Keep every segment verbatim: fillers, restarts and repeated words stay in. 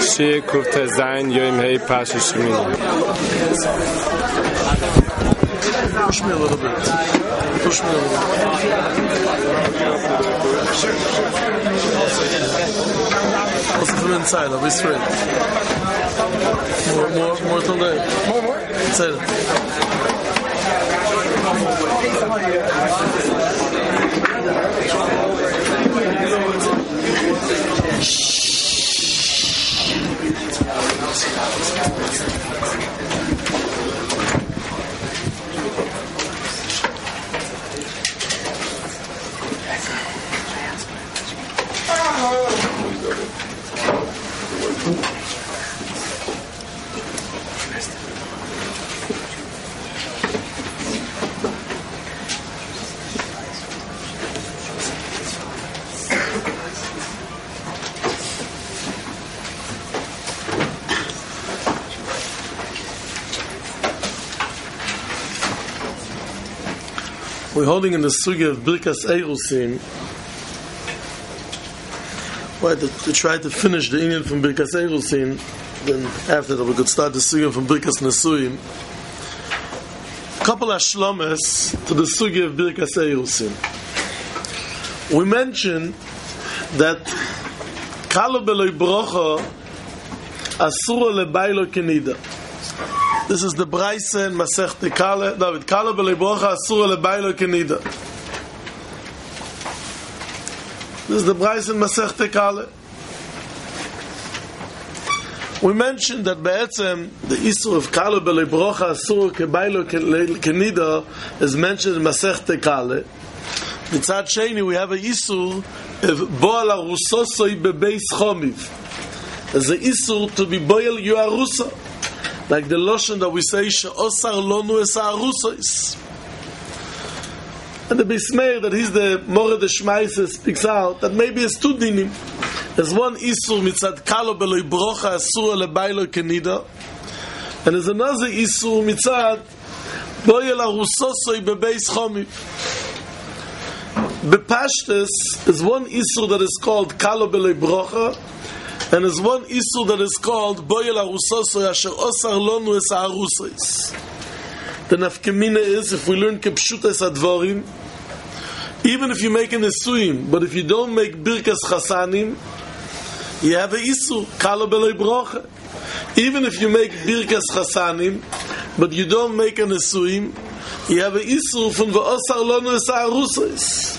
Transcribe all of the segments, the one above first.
Shir Kufta Zayin Yom Hei Pasha Shemini. Push me a little bit. Push me a little bit. Also from inside, I'll be straight. More, more, more till there. More, more? Inside it. We're holding in the sugya of Birkas Eirusin. Well, to, to try to finish the Indian from Birkas Eirusin, then after that we could start the sugya from Birkas Nesuim. A couple of shlomes to the sugya of Birkas Eirusin. We mentioned that Kala Beloi Brocha Asura Lebailo Kenida. This is the Braise in Masech Kala. David, Kala Beloi Brocha Asura Lebailo Kenida. This is the Braise in Masech Kala. We mentioned that Be'etzem, the Isur of Kala Beloi Brocha Asura Lebailo Kenida is mentioned in Masech Kala. Mitzad Sheni, we have a Isur of Boal Arusosoi Bebeis Chomiv. There's an Isur to be Boal Yu Arusa. Like the Loshen that we say, She'osar Lonu Es Arusois. And the Bismeir, that he's the Mored Shmaise, speaks out that maybe it's two dinim. There's one Isur Mitzad Kalo Beloi Brocha Asura Lebailo Kenida. And there's another Isur Mitzad Boal Arusosoi Bebeis Chomiv. Bepashtes is one Isur that is called Kalo Beloi Brocha, and is one Isur that is called Boyel Arusoso Asher Osar Lonu Es Arusois. The nafkemina is, if we learn Kepshutas Advorim, even if you make an Esuim, but if you don't make Birkas Chasanim, you have a Isur, Kalo Beloi Brocha. Even if you make Birkas Chasanim, but you don't make an Esuim, you have a Isur from V'osar Lonu Es Arusois.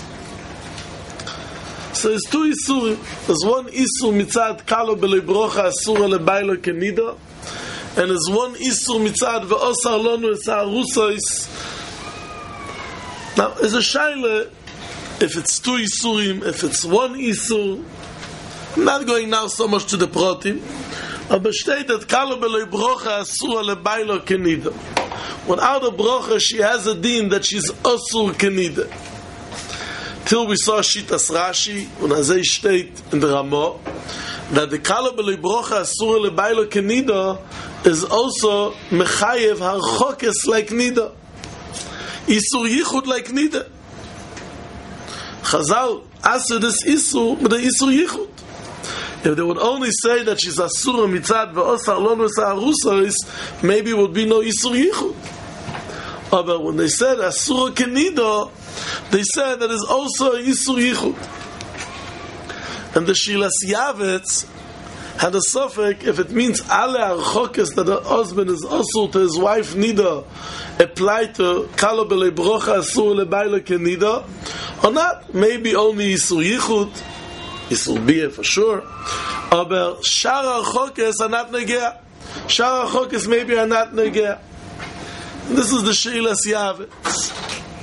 So there's two Isurim. There's one Isur mitzad Kalo Beloi Brocha Asura Lebailo Kenida, and there's one Isur mitzad Ve'osar Lonu Es Arusois. Now, as a shaila, if it's two Isurim, if it's one Isur, I'm not going now so much to the protim, but state that Kalo Beloi Brocha Asura Lebailo Kenida. Without a brocha, she has a din that she's Asur Kenida. Till we saw Shitas Rashi, and as they state in the Ramah, that the Kala Beloi Brocha Asura Lebailo Kenida is also Mechayev Harchokes like Nida. Isur Yichud like Nida. Chazal answer this Isur with the Isur Yichud. If they would only say that she's Asura Mitzad Ve'osar Lonu Es Arusois, maybe it would be no Isur Yichud. But when they said Asura Kenida, they said that is also a Yisur Yichud. And the Shilas Yavetz had a suffix if it means Ale Archokes, that the husband is also to his wife Nida, applied to Kalo Beloi Brocha Asur Lebailo Kenida, or not. Maybe only Yisur Yichud, Yisur Biyeh for sure. But Shar Archokes are not Negea. Shar Archokes maybe are not Negea. This is the Shilas Yavetz.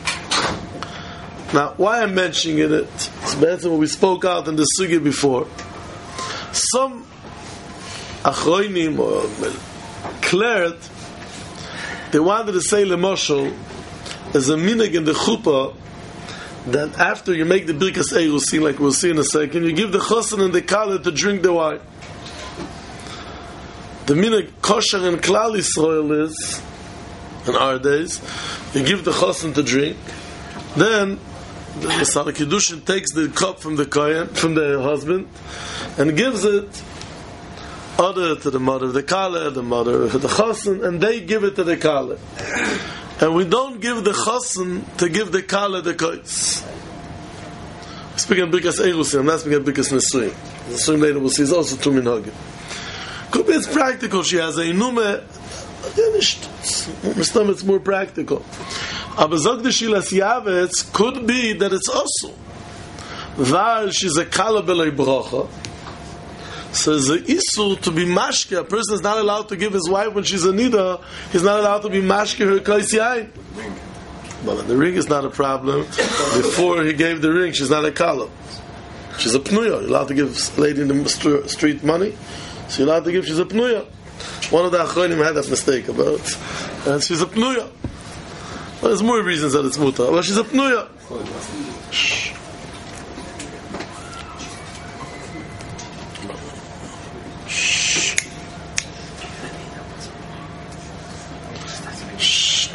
Now, why I'm mentioning it, it's better what we spoke out in the sugya before. Some achroinim or cleared, they wanted to say lemoshel as a minig in the chuppah that after you make the birkas eirusin, like we'll see in a second, you give the chosin and the kala to drink the wine. The minig kosher in Klal Yisrael is, in our days, you give the chosin to drink, then the Masala Kiddushin takes the cup from the kohen, from the husband, and gives it other to the mother, the kala, the mother, the chassan, and they give it to the kala. And we don't give the chassan to give the kala the koitz. We speak in Birkas Eirusim, I'm not speaking in Birkas Nesuim. Nesuim later we'll see, it's also two minhagim. Could be it's practical, she has a inume, it's more practical. Aber zog the Shilas Yavetz could be that it's also. While she's a kala belei bracha, so the issue to be mashke, a person is not allowed to give his wife when she's a nida, he's not allowed to be mashke her kais yain. But the ring is not a problem. Before he gave the ring, she's not a kala. She's a pnuya. You're allowed to give a lady in the street money, so you're allowed to give, she's a pnuya. One of the achronim had that mistake about, and she's a pnuya. Well, there's more reasons that it's muta, but she's a pnuya. Shh. Shh.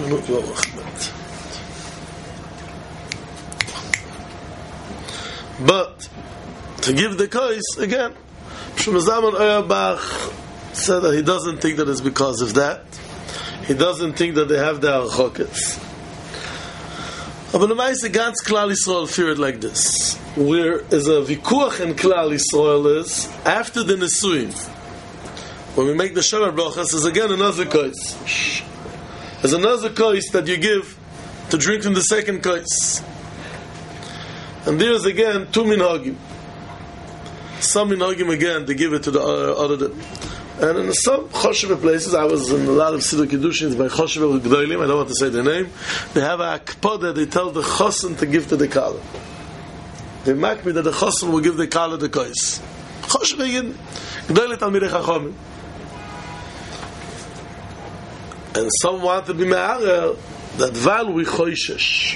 But to give the kais again, Shmuel Auerbach said that he doesn't think that it's because of that. He doesn't think that they have the archokets. But the Maise Gans Klal Yisrael fear it like this. Where is a vikuach in Klal Yisrael is after the Nesuim. When we make the Shomer Brachas, there's again another kais. There's another kais that you give to drink from the second kais. And there is again two minhagim. Some minhagim again, they give it to the other. And in some Choshev places, I was in a lot of Siddur Kedushin by Choshev Gdolim, I don't want to say the name, they have a akpoda, they tell the Chosin to give to the Kala. They make me that the Chosin will give the Kala the Kais. Choshev Gdolim Talmidei Chachomim. And some want to be me'arer that while we choishesh,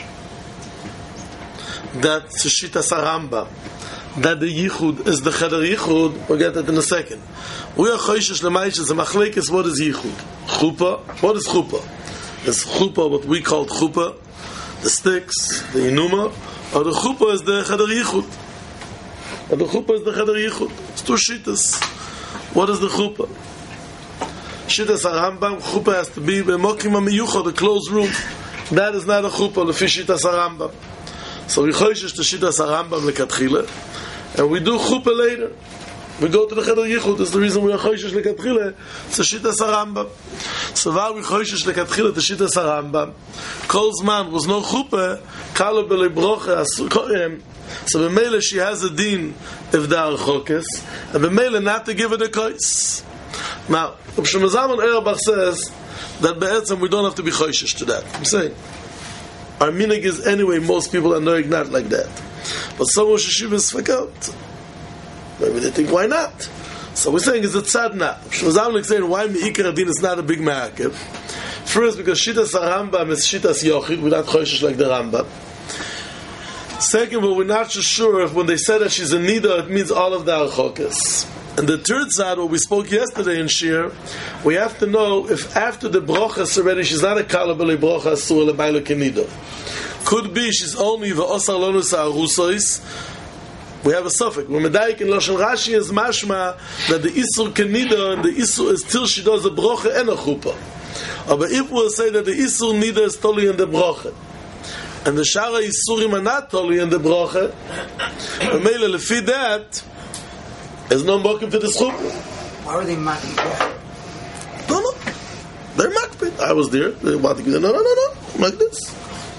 that Shitas Rambam, that the Yichud is the Cheder Yichud, we'll get that in a second. We are choishesh l'maish is a machlekes. What is Yichud? Chuppah. What is Chuppah? Is Chuppah what we call Chuppah, the sticks, the inuma, or the Chuppah is the Cheder Yichud? Or the Chuppah is the Cheder Yichud? It's two shittas. What is the Chuppah? Shittas Rambam, Chuppah has to be b'mokim ha'miyuchad, the closed room. That is not a Chuppah, lefi Shittas Rambam. So we choishesh to Shittas Rambam lekatchila, and we do Chuppah later. We go to the Cheder Yichud. That's the reason we are choishesh lekatchila. It's a Shittas Rambam. So while we choishesh lekatchila to Shittas Rambam, Kol Zman was no Chuppah, Kala b'lei brocha asukoyim. So b'meila she has a din if there are chokes, and b'meila not to give it a kais. Now, Shmuel Auerbach says that be'etzem we don't have to be choishesh to that. I'm saying our minig is anyway. Most people are knowing not like that, but some of Shishivas fuck out. Maybe they think why not? So we're saying it's a tzadna. Shmuel Auerbach saying why meikar adin is not a big ma'akev. First, because Shittas Rambam is Shittas Yochid, we're not choishesh like the Rambam. Second, but we're not so sure if when they say that she's a nida, it means all of the archokes. And the third side, what we spoke yesterday in Shir, we have to know if after the brochas already, she's not a kala b'lei brocha asur l'baylo kenida. Could be she's only v'osar lonu sa'arusois. We have a suffix. When Medayik in Lashon Rashi is mashma that the isur kenida and the isur is till she does a brocha and a chuppah. But if we'll say that the isur nida is totally in the brocha, and the shara isurim are not totally in the brocha, and meila lefi that, there's no mokim for the chuppah. Why are they mocking that? No, no. They're makpid. I was there. They want to give no, no, no, no. Like this.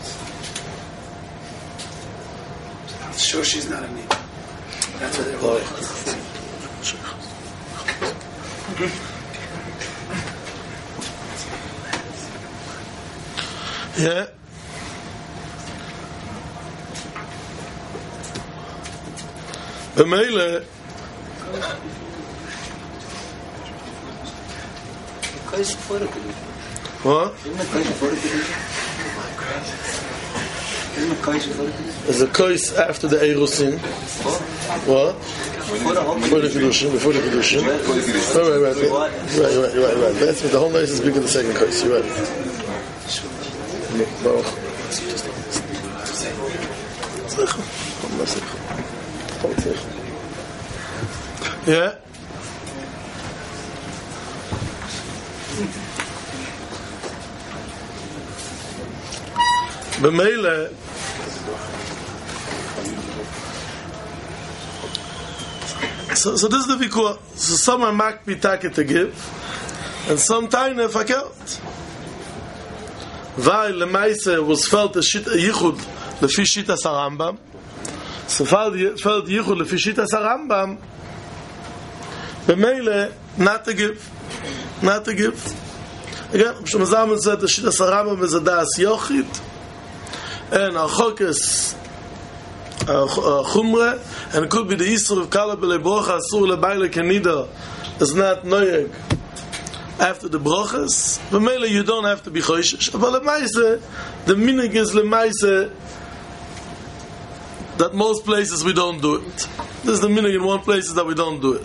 Sure, she's not a name. That's what they're Oh, yeah. Yeah. B'meile. What? There's a kais after the Eirusin. What? Before the Kedushin. Before the Kedushin. Right, right, right. Right, right, right, right. That's the whole nice is bigger than the second kais. You're right. Yeah. במילא So, so this is the vikuah. So some are makpi take to give, and some taine fakert. Weil lemaise was felt a shit yichud lefi shita sarambam. So felt felt yichud lefi shita sarambam. B'meile not to give, not to give. Again, Shemazam said the shita sarambam is a das yochid, and a chokes. Uh, chumre, and it could be the Isur of Kala B'lei Brocha Asur L'Baile Kenida is not noyeg after the Brochas. B'meile you don't have to be choishish. But L'maise, the minig is L'maise that most places we don't do it. This is the minig in one place that we don't do it.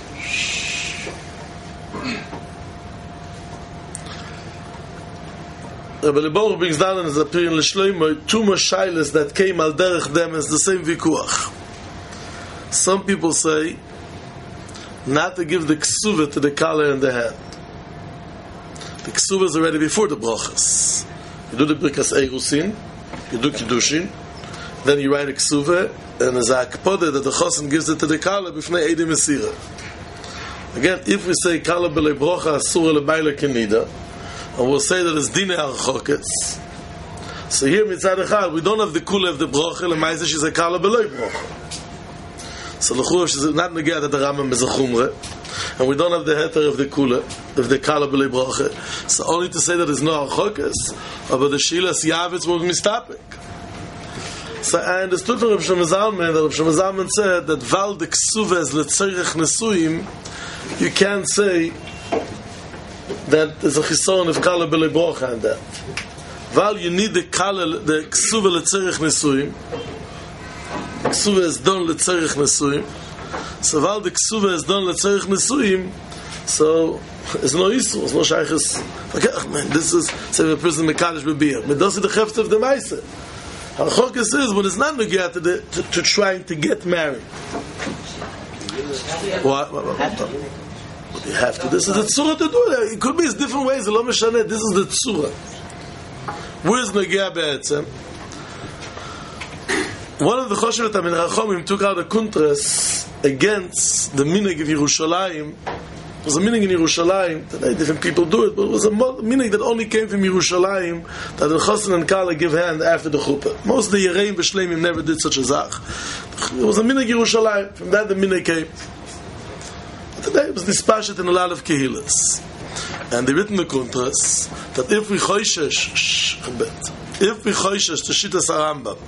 Rabbi Leibor brings down in his opinion L'Shloimo two more shilas that came al derech them as the same vikuach. Some people say not to give the ksuva to the kala in the hand. The ksuva is already before the brachas. You do the brikas eirusin, you do kiddushin, then you write a ksuva, and there's a akpoda that the chosin gives it to the kala b'fnei edim esira. Again, if we say kala b'lei brocha asur lebaila kenida, and we'll say that it's dine archokes. So here mitzad echad, we don't have the kula of the brocha, lemaise she's a kala b'lei brocha. So the chura she's not neged that the Rambam is a chumre, and we don't have the heter of the kula of the kala b'lei brocha. So only to say that it's no archokes, but the shilas yavitz will be mistapik. So I understood from Rav Shlomo Zalman that Rav Shlomo Zalman said that val the ksuva is letzerich nesuim, you can't say that there's a chison of kala b'lei brocha and that. Val you need the kala, the ksuva letzerich nesuim. Ksuva is done letzerich nesuim. So val the ksuva is done letzerich nesuim, so it's no issue, it's no shaykhis. Okay, man, this is say a person mekalish b'biyah. Me does it the cheft of the meiser. Halachokes is when it's not negiyat to, the, to, to trying to get married. What? What, what, what, what you have to. This is the tzura to do it. It could be in different ways. Lo meshaneh. This is the tzura. Where's negiyat be'etzem? One of the Choshevet Amin Rachomim took out a kuntras against the minig of Yerushalayim. It was a minig in Yerushalayim. Today different people do it, but it was a minig that only came from Yerushalayim, that the Chosin and Kala give hand after the Chuppah. Most of the Yereim B'Shleimim never did such a zach. It was a minig Yerushalayim. From that the minig came. Today it was dispashed in a lot of Kehillas. And they written the kuntras that if we choishesh, if we choishesh to Shittas Arambam,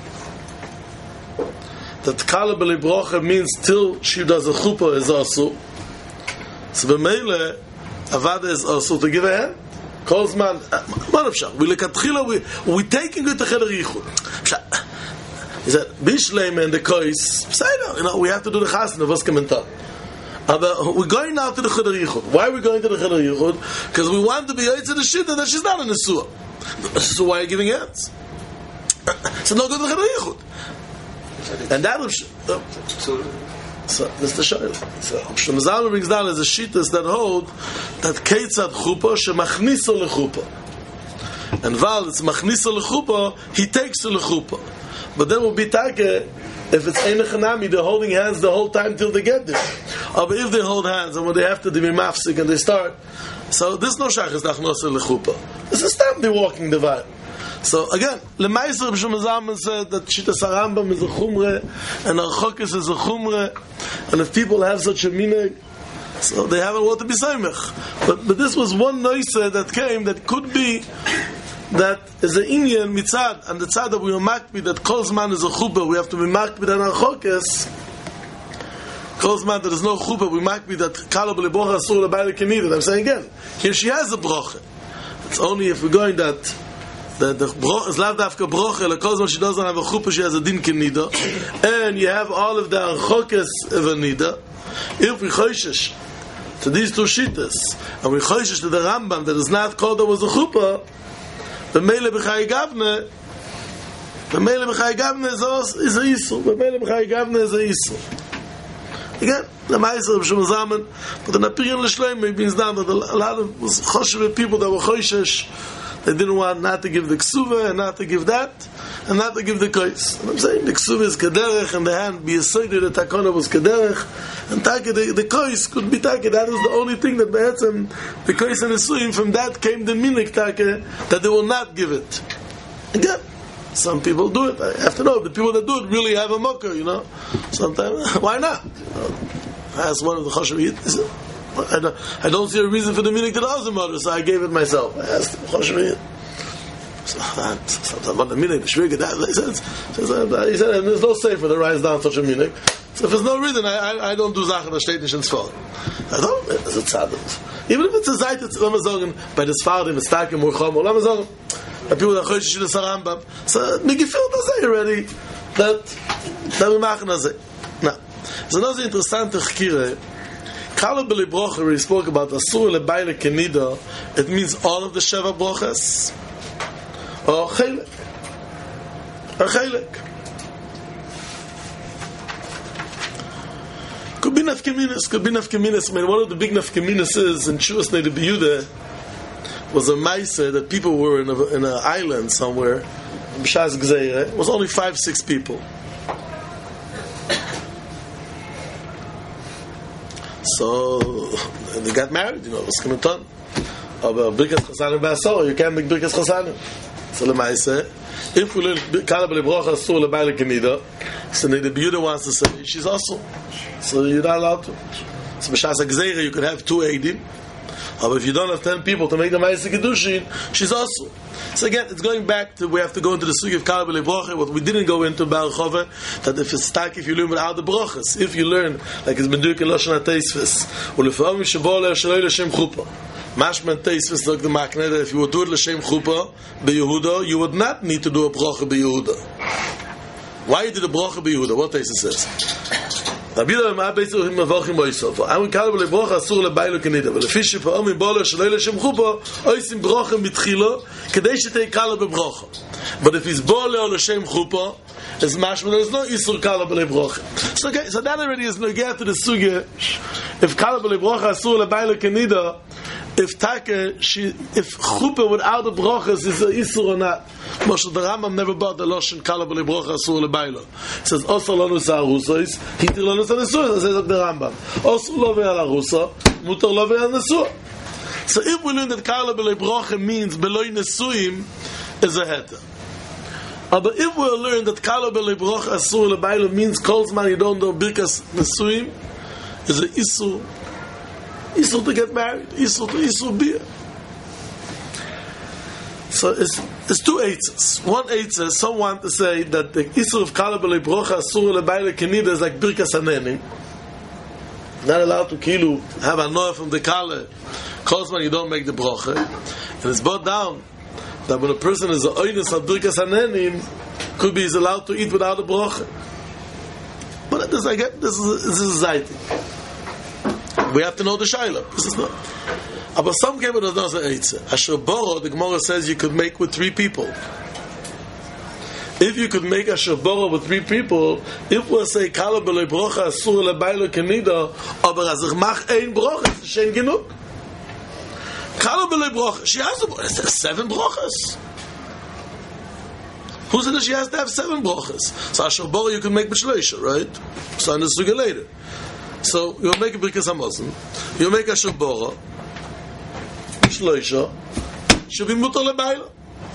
that Kala B'lei Brocha means till she does a chuppah is also. So b'meile avada is also to give a hand. Calls man, manavshach. We lekatchila we we taking it to cheder yichud. He said bishleim and the kois. Say no, you know we have to do the chasna. What's komentar? But we're going now to the cheder yichud. Why are we going to the cheder yichud? Because we want to be able to the shita that she's not in the suah. So why are you giving hands? So no go to the cheder yichud. And that was uh, so that's the shayla. So Shlomo Zalman brings down as a shittas that hold that keitzad chuppah shemachniso lechuppah, and val it's machniso lechuppah, he takes to lechuppah. But then will be take if it's einachanami, they're holding hands the whole time till they get there. Or but if they hold hands and when they have to be mafsik and they start, so there's no shaychus nachnoso lechuppah. This is them they walking the vibe. So again, Lemaiser Rav Shlomo Zalman said that Shittas Arambam is a chumre and Archokes is a chumre, and if people have such a minhag, so they haven't what to be saimech. But but this was one noise that came that could be that is an Indian mitzad, and the tzad that we are makbi that Kolzman is a chuppah, we have to be makbi that Archokes. Kolzman there is no chuppah, we makbi that Kala B'lei Brocha Asur L'Baile Kenida. I'm saying again, here she has a brocha. It's only if we're going that. The the broch is lav dafka broche lekol she doesn't have a chuppah, she has a din kenida, and you have all of the archokes of a nida. If we choishish to these two shittas, and we choishish to the Rambam that is not called that was a chuppah, the meile b'chai gavne, the meile b'chai gavne is a is a isur, the meile b'chai gavne is a isur. Again, the Meiser of Shemazaman, but the Napirian L'Shleim means now that a lot of Choshev people that were Choshesh, they didn't want not to give the Ksuva and not to give that, and not to give the Kois. And I'm saying the Ksuva is Kederech, and the hand, be aside the Takona was Kederech, and Taka, the, the Kois could be Taka. That is the only thing that Be'etzem, the Kois and the Suim, from that came the Minik Taka, that they will not give it. Again, some people do it. I have to know, the people that do it really have a mocker, you know. Sometimes, why not? You know, I asked one of the Choshev, I don't, I don't see a reason for the meaning to the other mother, so I gave it myself. I asked him, Choshev, so sometimes about the meaning, the Shviga, that, he said, he said, there's no say for the rise down such a meaning. So if there's no reason, I, I, I don't do Sachen, that steht nicht ins Fall. I don't, it's a tzaddik. Even if it's a Zeit, it's, let me sagen, by the Sfardim, it's Takim, Murchom, let me sagen, the people that Chodesh in the Sarambam, so, me gefühlt das already, that, that we machen das. Now, there's another interesting chkire. Kala B'li Brocha, where he spoke about Asur Lebaile Kenida, it means all of the Sheva Brochas, or Chelek, or Chelek. Could be Nafkeminis, could be Nafkeminis. I mean, one of the big Nafkeminis is, in Shuvas Neder B'Yehuda, was a Maisa that people were in a, in an island somewhere, B'Shas Gzeira, it was only five, six people. So they got married, you know, what's going to Aber Birkas Chasanim B'Asor, you can't make Birkas Chasanim. So Lemaise, if we learn Kala B'li Brocha Asur Lebaile Kenida, so the B'Yehuda wants to say, she's also. So you're not allowed to. So B'Shas Gzeira, you could have two Eidim. But if you don't have ten people to make the Ma'aseh Kedushin, she's also. So again, it's going back to, we have to go into the sugi of Kala B'li Brocha, what we didn't go into Bar Chova, that if it's stuck, if you learn without the Brochas, if you learn, like it's been doing in Lashon HaTeisves, U'lefa'om Yishabol Le'ashaloi L'Shem Chuppah. Mashman Teisves, like the Makne, that if you would do it L'Shem Chuppah, B'Yehuda, you would not need to do a Brocha B'Yehuda. Why did a Brocha B'Yehuda? What Teisves says? Rabbi Yehuda ma beisu him mavochim boisov. Am Kala B'li Brocha asur lebailo kenida. V'lefi she'pa'om im bolo sheloi l'shem chuppah, oisim brocha mitchilo, kedei shetei Kala B'Brocha. But if he's bolo l'shem chuppah, it's mashma, there is no isur Kala B'li Brocha. So, okay, so that already is negeh to the sugya. If Kala B'li Brocha asur lebailo kenida, if Taka, she, if chuppah without the brochas is a isur or not. Moshe the Rambam never bought the Lashon Kala B'li Brocha asur lebailo. It says osur lanu sa'arusois, hitir lanu sa'nesuah. It says the Rambam osur lo ve'al arusa, mutar lo ve'al nesuah. So if we learn that Kala B'li Brocha means beloi nesuim, is a heter. But if we learn that Kala B'li Brocha asur lebailo means calls man you don't do birkas nesuim, is a isur. Isur to get married, Isur to Isur beer. So it's, it's two eitzes. One eitzah, some want to say that the Isur of Kala B'li Brocha Asur Lebaile Kenida is like Birkas Hanenim. Not allowed to kilu, have a noah from the Kala. Cause when you don't make the Brocha. And it's brought down that when a person is a oinus of Birkas Hanenim, could be he's allowed to eat without a Brocha. But this, I get, this is, this is Zaiti. We have to know the Shaila. This is not. But some people don't know the Eitzah. Asher Boro, the Gemara says you could make with three people. If you could make Asher Boro with three people, if we say Kala B'li Brocha Asur Lebailo Kenida, aber as ich mach ein Brocha, it's shein genug. Kala B'li Brocha, she has a, seven Brochas. Who said that she has to have seven Brochas? So Asher Boro you can make B'shleisha, right? So on the Suga later. So you'll make a Birkas Hamazon, you'll make a Shabora, Shloisha, should be Mutar Lebailo.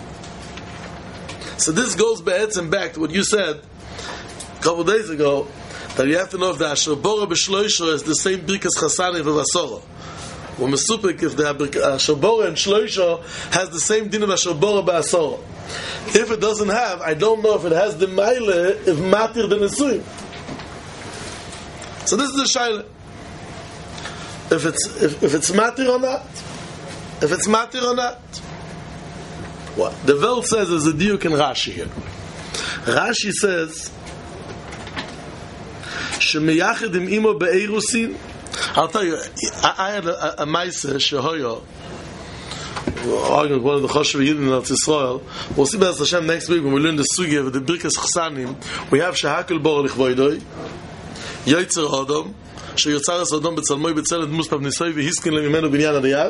So this goes be'etzem back to what you said a couple of days ago, that you have to know if the Shabora b'Shloisha is the same Birkas Chasani v'Vasora. When Mesupik, if the Shabora and Shloisha has the same din of Shabora b'Asora. If it doesn't have, I don't know if it has the Meile, if Matir the Nesuim. So this is the shaila. If it's if, if it's matir or not, if it's matir or not, what the Welt says is a diuk in Rashi here. Rashi says, "Shemiyachid im imo be'erusin." I'll tell you, I, I had a, a, a ma'aseh shehoyo. Arguing with one of the Choshev Yidden of Israel. We'll see B'ez Hashem next week when we learn the sugi of the Birkas Chasanim. We have Shehakol Bor Lichvoidoi. Yotzer Adam, שיוצר הסודום בצלמוי בצלם דמוס פבניסוי והסכין לממנו בניין הדייד.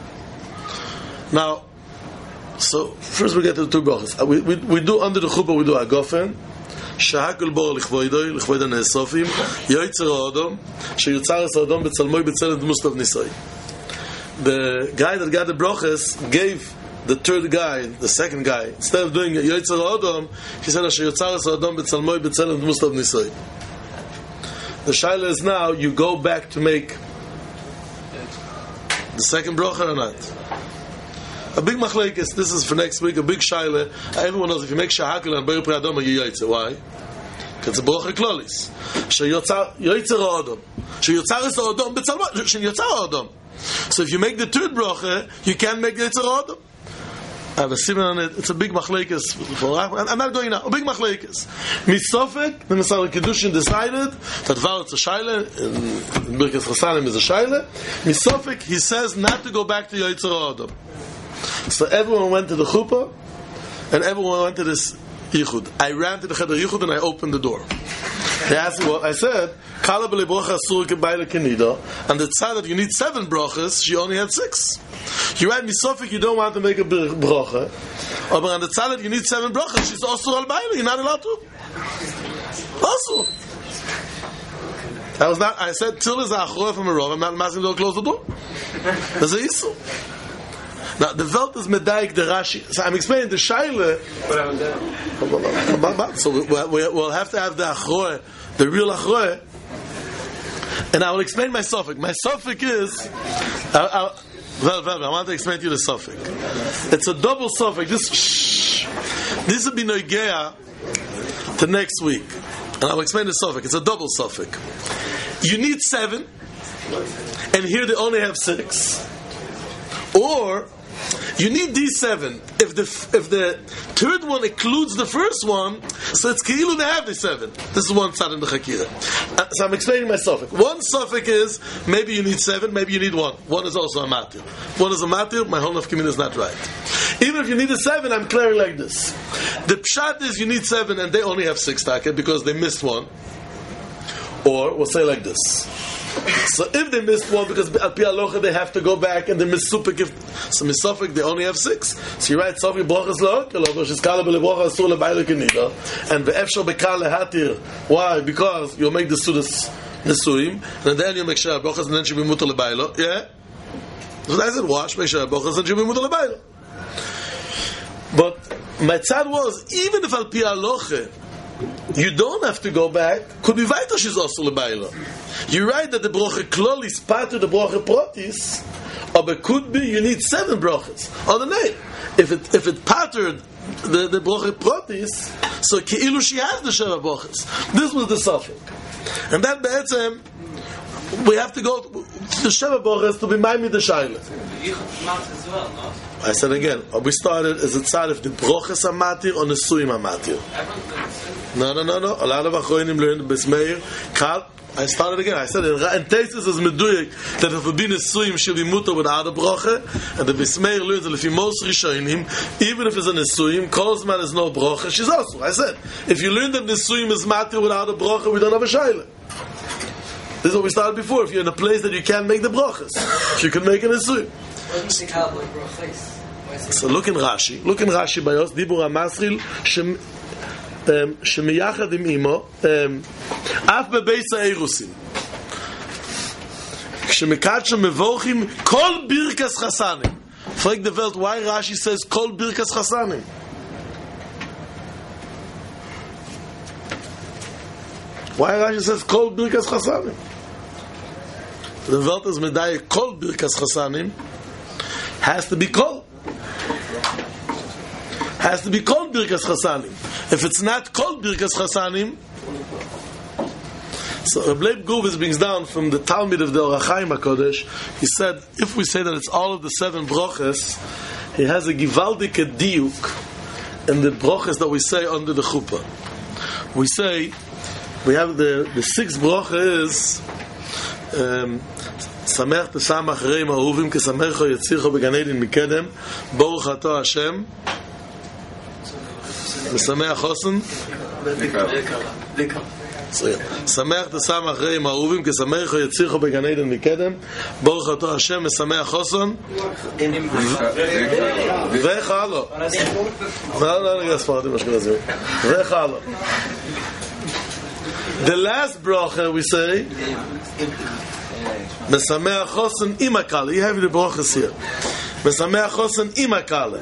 Now, so first we get to the two brachas. We, we, we do under the chuppah, we do agofen. Shahakul bor lichvoidoi, lichvoidoi ne'esofim. Yoitzer ha'odom, sheyutzar ha'odom betzalmoi betzalem dmus pavnisoi. The guy that got the brachas gave the third guy, the second guy, instead of doing yoitzer ha'odom, he said, sheyutzar ha'odom betzalmoi betzalem dmus pavnisoi. The shaila is now, you go back to make the second bracha or not? A big machlekes, this is for next week, a big shaila. Everyone knows if you make shahakul and beri pri adom, you yoitzer. Why? Because it's a bracha klolis. Sheyotzar ha'odom. Sheyotzar ha'odom betzalmoi. Sheyotzar ha'odom. So if you make the third bracha, you can't make yoitzer ha'odom. I have a simon on it. It's a big machlekes. I'm not going now. A big machlekes. Misofek, the Masar Kedushin decided that Val it's a shaila, in Birkas Chasanim is a shaila. Misofek, he says not to go back to yoitzer ha'odom. So everyone went to the chuppah, and everyone went to this yichud. I ran to the cheder yichud and I opened the door. They asked me what I said. Kala b'le brocha asur kebayla kenida. And the tzad that you need seven brachas, she only had six. You write misofik, you don't want to make a bracha. But on the tzad that you need seven brachas, she's also al bayla. You're not allowed to. Also. I was not. I said till is achor from a rov. I'm not asking to close the door. There's a issue. Now the Welt is medayik the Rashi. So I'm explaining the shaila. So we, we, we'll have to have the achroe, the real achroe, and I will explain my suffix. My suffix is, I, I, well, well, I want to explain to you the suffix. It's a double suffix. This, shh, this will be noigea to next week, and I will explain the suffix. It's a double suffix. You need seven, and here they only have six, or you need these seven. If the if the third one includes the first one, so it's keilu they have the seven. This is one side in the chakira. Uh, so I'm explaining my suffix. One suffix is maybe you need seven, maybe you need one. One is also a matir. One is a matir. My whole of community is not right. Even if you need a seven, I'm clearing like this. The pshat is you need seven, and they only have six taket because they missed one. Or we'll say like this. So if they missed one because al pi halacha they have to go back and they miss supik if so misafik they only have six. So you write Sofi brachas lo which is kala b'le bracha asur lebayla kenida and ve'efshar bekal lehatir. Why? Because you'll make the sudas nesuim and then you make shah brachas and then she be mutar lebayla. Yeah. So I said wash make shah brachas and she be mutar lebayla. But my tzad was even if al pi halacha you don't have to go back. Could be weiter she's also lebayla. You write that the broche klol is part of the broche protis, but could be you need seven broches on the name. If it if it pattered the the broche protis, so keilu she has the sheva broches. This was the suffix, and that be'etzem we have to go to the sheva broches to be made the shaila. I said again, we started as a tzad if the broches are matir or nesuim are matir. No, no, no, no. A lot of achronim learned besmeir. Kal. I started again. I said in Tesis is meduyik that if a bin nesuim should be mutar without a broche, and the besmeir learns that if you most rishonim, even if it's a nesuim, kolzman is no broche. She's also. I said if you learn that nesuim is matir without a broche, we don't have a shaila. This is what we started before. If you're in a place that you can't make the broches, if you can make a nesuim. So look in Rashi. Look in Rashi bayos dibur amasril shem. שמייחד עם אימו אף בבייס האירוסים כשמקדשם מבורכים כל בירקס חסנים frag the world why Rashi says כל בירקס חסנים why Rashi says כל בירקס חסנים the world is medai כל בירקס חסנים has to be כל has to be called Birkas Chasanim. If it's not called Birkas Chasanim, so Reb Leib Guvis brings down from the Talmud of the Orach Chaim HaKodesh, he said, if we say that it's all of the seven broches, he has a givaldik diuk in the broches that we say under the chuppah. We say, we have the, the sixth broche is, um, Samech Pesach Reim Ahuvim Kesamecho Yetzircho Began Eden Mikedem Baruch Ato Hashem Mesameach Chosen שמח תשמח רעים אהובים, כשמח יציחו בגן עדן מקדם, ברוך אותו השם משמח חוסן וחלו. לא, לא, נגיד הספרדים אשכנזים. וחלו. The last bracha we say, משמח חוסן עם הקלה. You have the brachas here. משמח חוסן עם הקלה.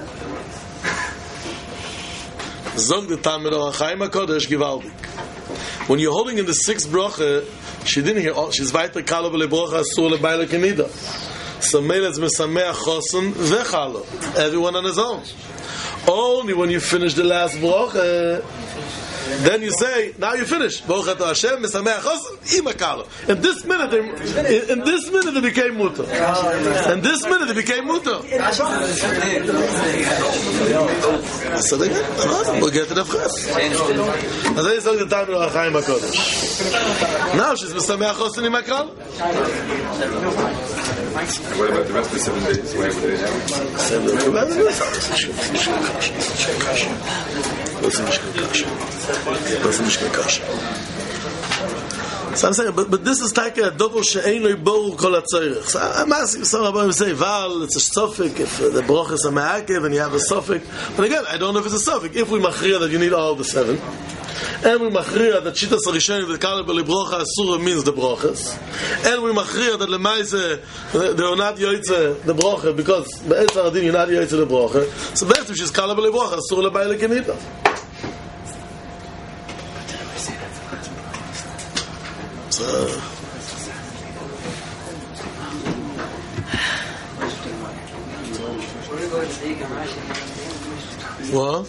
Zog the Talmud Or HaChaim HaKodesh Givaldik. When you're holding in the sixth bracha, she didn't hear, oh, she's weiter kala v'le bracha asur lebayla kenida. So meilez mesameach chosen v'chalo. Everyone on his own. Only when you finish the last bracha, then you say, now you finish. Baruch atah Hashem mesameach chosen ima kala. In this minute, in, in this minute it became mutter. In this minute it became mutter. So they get, we'll get to the fches. As I said, the time of HaChaim HaKodesh. Now she's mesameach chosen ima kala. What about the rest of the seven days? Why would they have seven days? So I'm saying, but, but this is like a double she'ein lo yiboru kol hatzorech. So I'm asking some rabbanim say, Val, it's a suffix if the broch is a ma'akev and you have a suffix. But again, I don't know if it's a suffix. If we machriya that you need all the seven, and we machriya that shitas harishonim that kala b'li brocha asura means the brochas, and we machriya that lemaise they are not yoytze the brocha because be'etz haradin you're not yoytze the brocha. So basically she's kala b'li brocha asura lebayla kenita. So, what?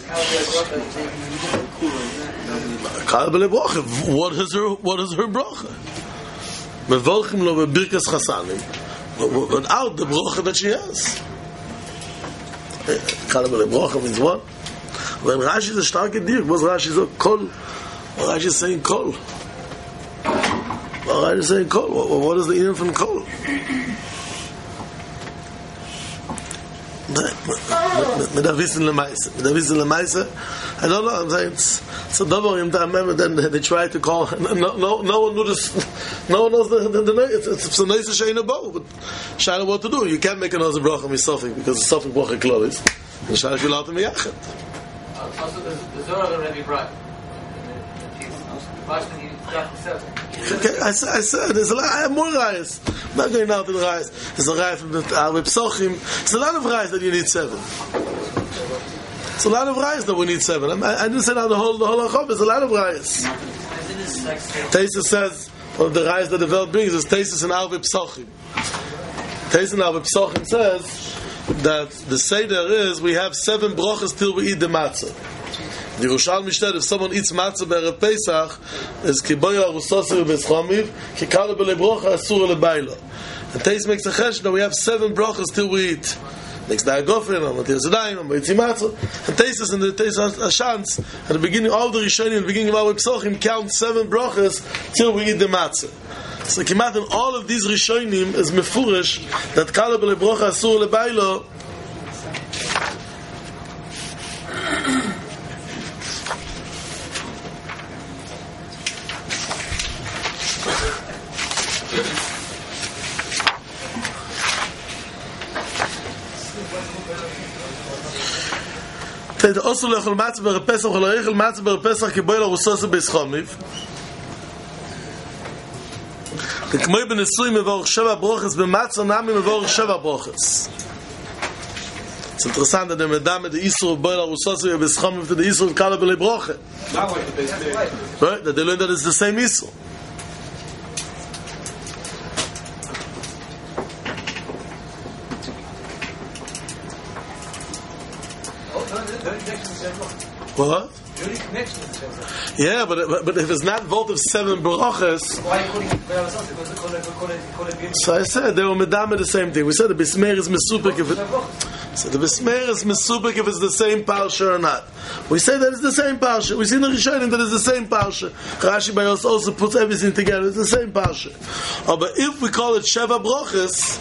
What is her? What is her bracha? Mevolchim lo bebirkas chasanim, without the bracha that she has. Kala bracha means what? When Rashi is a starke dir, was Rashi so kol? Rashi is saying kol. Well, I just say kol. What is the inyan from kol? Medavisin lemaisa. Medavisin lemaisa. I don't know. I'm saying it's, it's a double. I remember then they tried to call. No, no, no one knew this. No one knows the the, the it's, it's a nice sheina bow. But Shaila, what to do? You can't make another bracha misafik because the safik bracha closed. And Shaila should allow to miyachet. Also, the the Zohar already brought. Okay, I said, I said, there's a lot, I have more rayas. I'm not going now to the rayas. There's a raya from the Arab Psochim. There's a lot of rayas that you need seven. It's a lot of rayas that we need seven. I, I didn't say now the whole, the whole Achab, there's a lot of rayas. Tesis says, one of the rayas that the Welt brings is Tesis in Arab Psochim. Tesis in Arab Psochim says that the Seder is, we have seven brochas till we eat the matzah. The Yerushalmi said if someone eats matzah b'erev Pesach, is kiboya arusosir b'eschomiv, kikala b'lebrocha asur lebayla. And Teis makes a chesh that we have seven brochas till we eat. Next day Agofrin, on Matir Zedayim, on Beitzim Matzah. And Teis is in the Teis Hashans, at the beginning, all the Rishonim, at the beginning of our Psochim, count seven brochas till we eat the matzah. So Kimat in all of these Rishonim is mefurish that kala b'lebrocha asur lebayla. The also lechol matzah ber Pesach or lechol matzah ber Pesach kiboy la rusos beischomiv. The kmoy benesuim mevorch sheva brochas b'matzah nami mevorch sheva brochas. It's interesting that the medam the isur boy la rusos beischomiv to the isur kala b'le brocha. Right? That they learn that it's the same isur. What? Yeah, but but if it's not both of seven brachas, so I said they were medame the same thing. We said the bismer is mesupik if it. So the bismer is mesupik if it's the same parsha or not. We say that it's the same parsha. We see in the Rishonim that it's the same parsha. Rashi Bayos also puts everything together. It's the same parsha. Oh, but if we call it sheva brachas,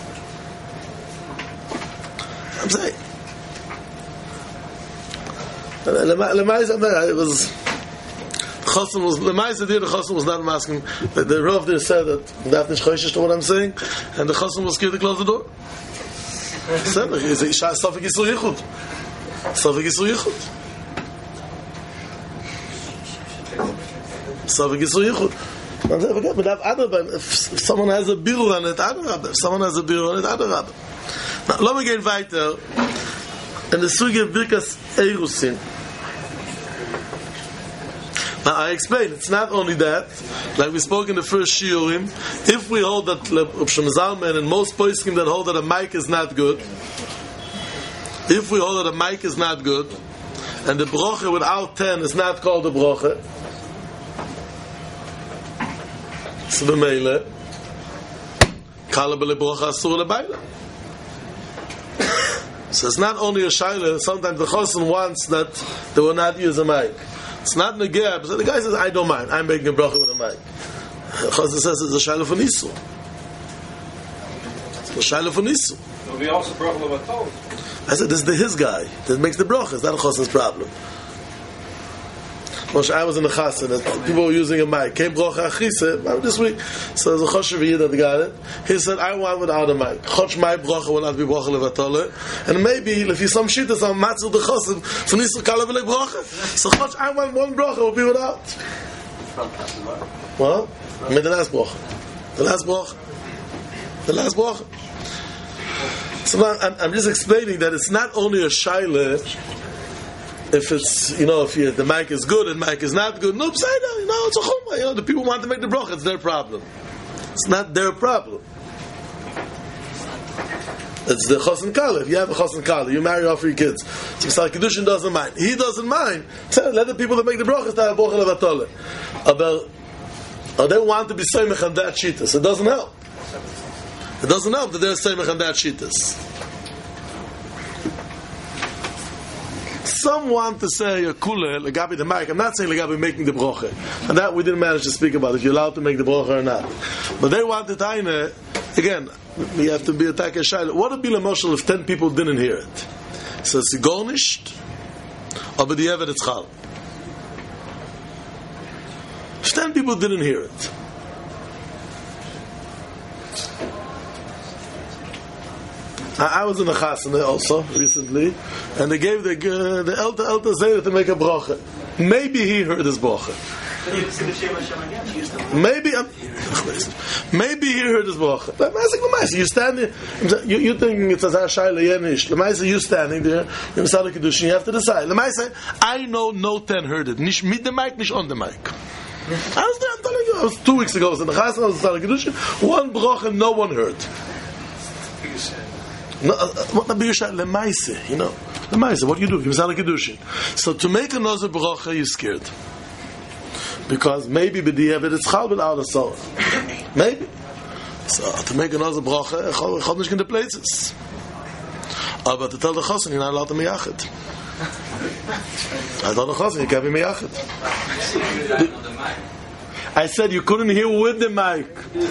I'm saying. It was Chassan was, the Maisa there, the Chassan was not asking, the, the Rav there said that, that is Choishish to what I'm saying, and the Chassan was scared to close the door. He said, it's a Safek Yisur Yichud. Safek Yisur Yichud. Safek Yisur Yichud. I'm saying, forget, but Adarab, if someone has a birur on it, Adarab. If someone has a birur on it, Adarab. Now, let me get weiter, and the Sugi Birkas Eirusin. Now, I explained, it's not only that, like we spoke in the first shiurim, if we hold that, Reb Shlomo Zalman and most poskim that hold that a mic is not good, if we hold that a mic is not good, and the broche without ten is not called a broche, so the meile, kala bele broche asur lebayla. So it's not only a shaila, sometimes the chosin wants that they will not use a mic. It's not negab. So the guy says, I don't mind. I'm making a bracha with a mic. Chazal says it's a shaila for nisu. It's a shaila for nisu. It'll be also bracha with a toe. I said, this is the his guy that makes the bracha. It's not a Chazal's problem. Moshe, I was in the chassan, and people were using a mic. Came bracha achise this week. So there's a choshev yid that got it. He said, I want without a mic. Chosh my bracha will not be bracha levatole. And maybe if you some shit, some matzil the chassan, so nisu kala v'lek bracha. So chosh, I want one bracha will be without. What? I mean the last bracha. The last bracha. The last bracha. So now, I'm, I'm just explaining that it's not only a shaila. If it's, you know, if you, the mic is good and mic is not good, no, say no, you know, it's a chumrah. You know, the people want to make the bracha, it's their problem. It's not their problem. It's the chassan kala. If you have a chassan kala, you marry off your kids. So Misal Kiddushin doesn't mind. He doesn't mind. Tell, let the people that make the bracha start bracha levatole. About, or they want to be seimach on that shitas. It doesn't help. It doesn't help that they're seimach on that shitas. Some want to say a kula legabi the mic. I'm not saying legabi making the broche, and that we didn't manage to speak about if you're allowed to make the broche or not. But they want the taina again. We have to be a taka shayla. What would be the moshel if ten people didn't hear it? So it's garnished, or but the ever it's chal. If ten people didn't hear it. I was in the chasana also recently, and they gave the uh, the elder elder zayda to make a bracha. Maybe he heard his bracha. Maybe um, maybe he heard his bracha. You standing, you you thinking it's a shayla yenish. Lemaisa, you standing there in Misal Kiddushin. You have to decide. Lemaisa, I know no ten heard it. Nish mit the mic, nish on the mic. I was there. I'm telling you. I was two weeks ago. I was in the chasana. I was in Misal Kiddushin. One bracha, no one heard. No, what not be lemaise, you know, lemaise. What do you do? You misal kiddushin. So to make a nozer bracha, you're scared because maybe b'diavad it's chal without a soul. Maybe. So to make a nozer bracha, chal nicht in the places. But to tell the chassan, you're not allowed to miyachid. I told the chassan, you can't be miyachid. I said you couldn't hear with the mic.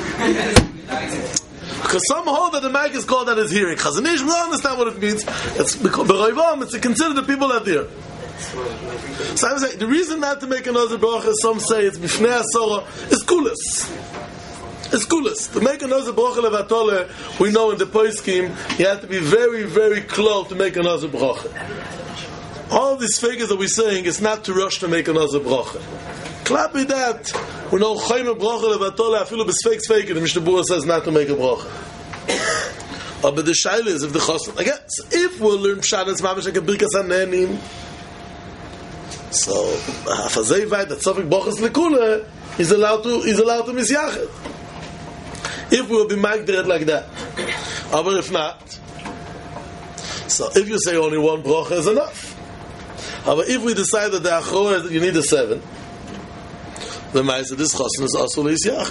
Because some hold that the mic is called that is hearing. Chazon Ish, we don't understand what it means. It's because B'Roivam, it's to consider the people that hear. So I'm saying, the reason not to make another bracha, some say it's B'fnei HaSorah, is kulas. It's kulas. To make another bracha levatole, we know in the poskim, you have to be very, very close to make another bracha. All these figures that we're saying, it's not to rush to make another bracha. Klapi that, we know chayme bracha levatole, afilu b'sfeik sfeik, the Mishnah Berurah says not to make a bracha. But the shaila is if the chassan, I guess, if we'll learn pshat, it's mamish like a birkas hanenim. So, hafazei vayt, that sofik brachas lekula, he's allowed to, he's allowed to misyachet. If we'll be magdired like that. But if not, so if you say only one bracha is enough. But if we decide that the achor, you need a seven, the ma'aseh, this chassan is also misyachet.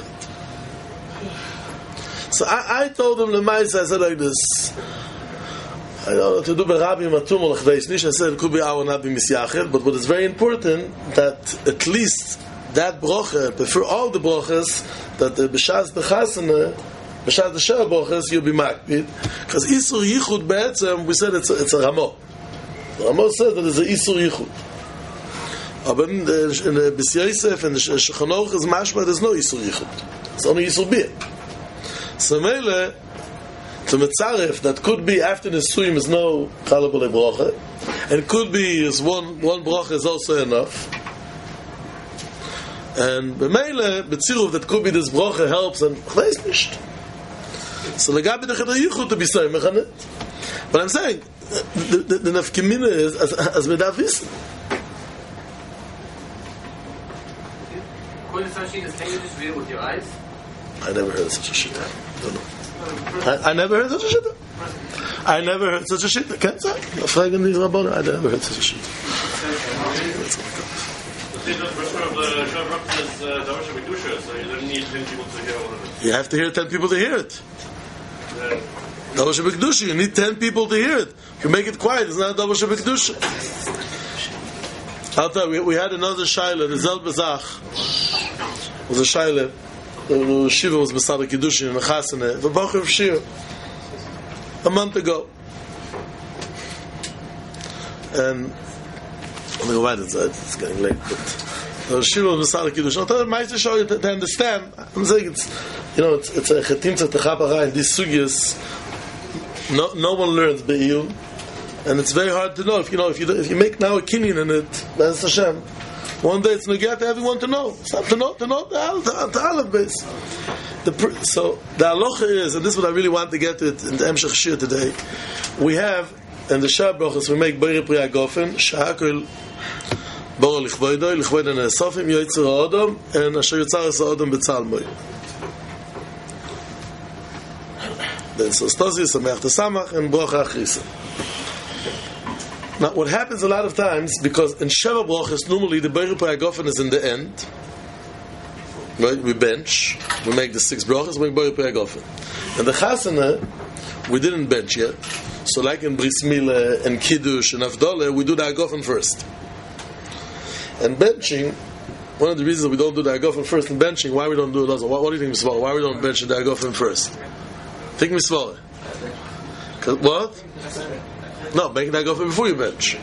So I, I told him the ma'aseh, I said like this, I don't know, to do berabi matum or l'chveisnish, I said it could be I will not be misyachet, but what is very important, that at least that bracha, before all the brachas, that the b'shas the chasana, b'shas the sheh brachas, you'll be makpid, because isur yichud be'etzem, we said it's a, it's a ramo. The ramo says that it's a isur yichud. Aber in der Bis Yosef and the Shulchan Aruch is mashma, there's no Yisur Yichud. It's only Yisur Bia. So Mele, to Metzaref, that could be after the Suyim is no Chala B'lei Bracha, and could be is one one Bracha is also enough. And B'Mele, B'tziruf, that could be this Bracha helps, and ich weiß nicht. So Legabi the Cheder Yichud to be saying, but I'm saying, the, the, the Nafkemina is, as, as we da wissen. According to such things, can you just read it with your eyes? I never heard such a shit. I don't know. I, I never heard such a shit. I never heard such a shit. Can't say. Fragen these Rabboni. I never heard such a shit. You have to hear ten people to hear it. Double Shabbat you need ten people to hear it. You make it quiet. It's not a double Shabbat. I'll tell you, we, we had another Shaila, the Zel Bezach. Was a Shaila. The Shiva was Besada Kiddushin in the Chasana. The Bach of Shir. A month ago. And I'm going to write it, it's getting late. But the Shiva was Besada Kiddushin. I'll tell you, Meister show you to, to understand. I'm saying it's, you know, it's, it's a Chetim Tzat Techapara in these sugyas. No, no one learns Be'iyun. And it's very hard to know. If you know, if you if you make now a kinyan in it, that's Hashem. One day it's Nagiat to everyone to know. It's not to know, to know the Aleph base. The, so the halacha is, and this is what I really want to get to it in the Emshech Shir today. We have, in the Shah Brachos, we make Beirei Pri HaGofen, Shahakol Boro Lichvoidoi, Lichvoidoi Ne'esofim, Yoitzer HaOdom, and Asher Yotzar Es HaOdom B'Tzalmoi. Then so Stozi, Sameach Tesamach, and Brocha Achrisa. Now, what happens a lot of times, because in Sheva Brachos, normally the Beirei Pri HaGofen is in the end, right? We bench, we make the six brachas, we make Beirei Pri HaGofen. And the Chasana, we didn't bench yet. So like in Bris Milah and Kiddush and Avdoleh, we do the HaGofen first. And benching, one of the reasons we don't do the HaGofen first in benching, why we don't do it also, what, what do you think, Misvara? Why we don't bench the HaGofen first? Think Misvara. What? No, make the HaGofen before you bench.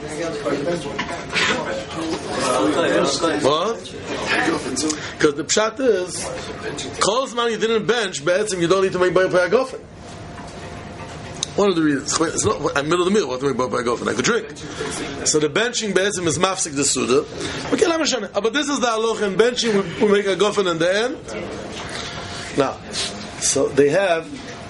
What? Because the pshat is, Kol Zman you didn't bench, Be'etzim you don't need to make Beirei Pri HaGofen. One of the reasons. It's not, I'm middle of the meal, what to make Beirei Pri HaGofen? I could drink. So the benching Be'etzim is mafsik the Suda. Okay, let me show you. But this is the halacha in benching, we, we make HaGofen in the end. Now, so they have,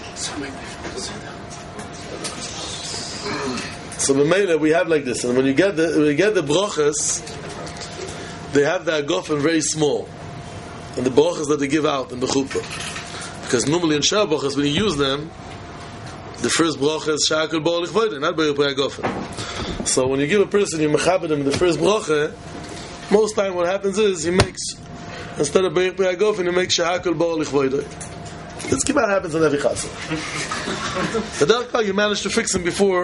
so b'meila we have like this, and when you get the when you get the brachas, they have the HaGofen very small, and the brachas that they give out in the chuppah, because normally in Shah brachas when you use them, the first bracha is Sha'akol B'or Lichvoidei, not Beirei Pri HaGofen. So when you give a person, you mechabed him the first bracha, most time what happens is he makes, instead of Beirei Pri HaGofen, he makes Sha'akol B'or Lichvoidei. This kibbutz happens in every chassid. The Derek you managed to fix him before.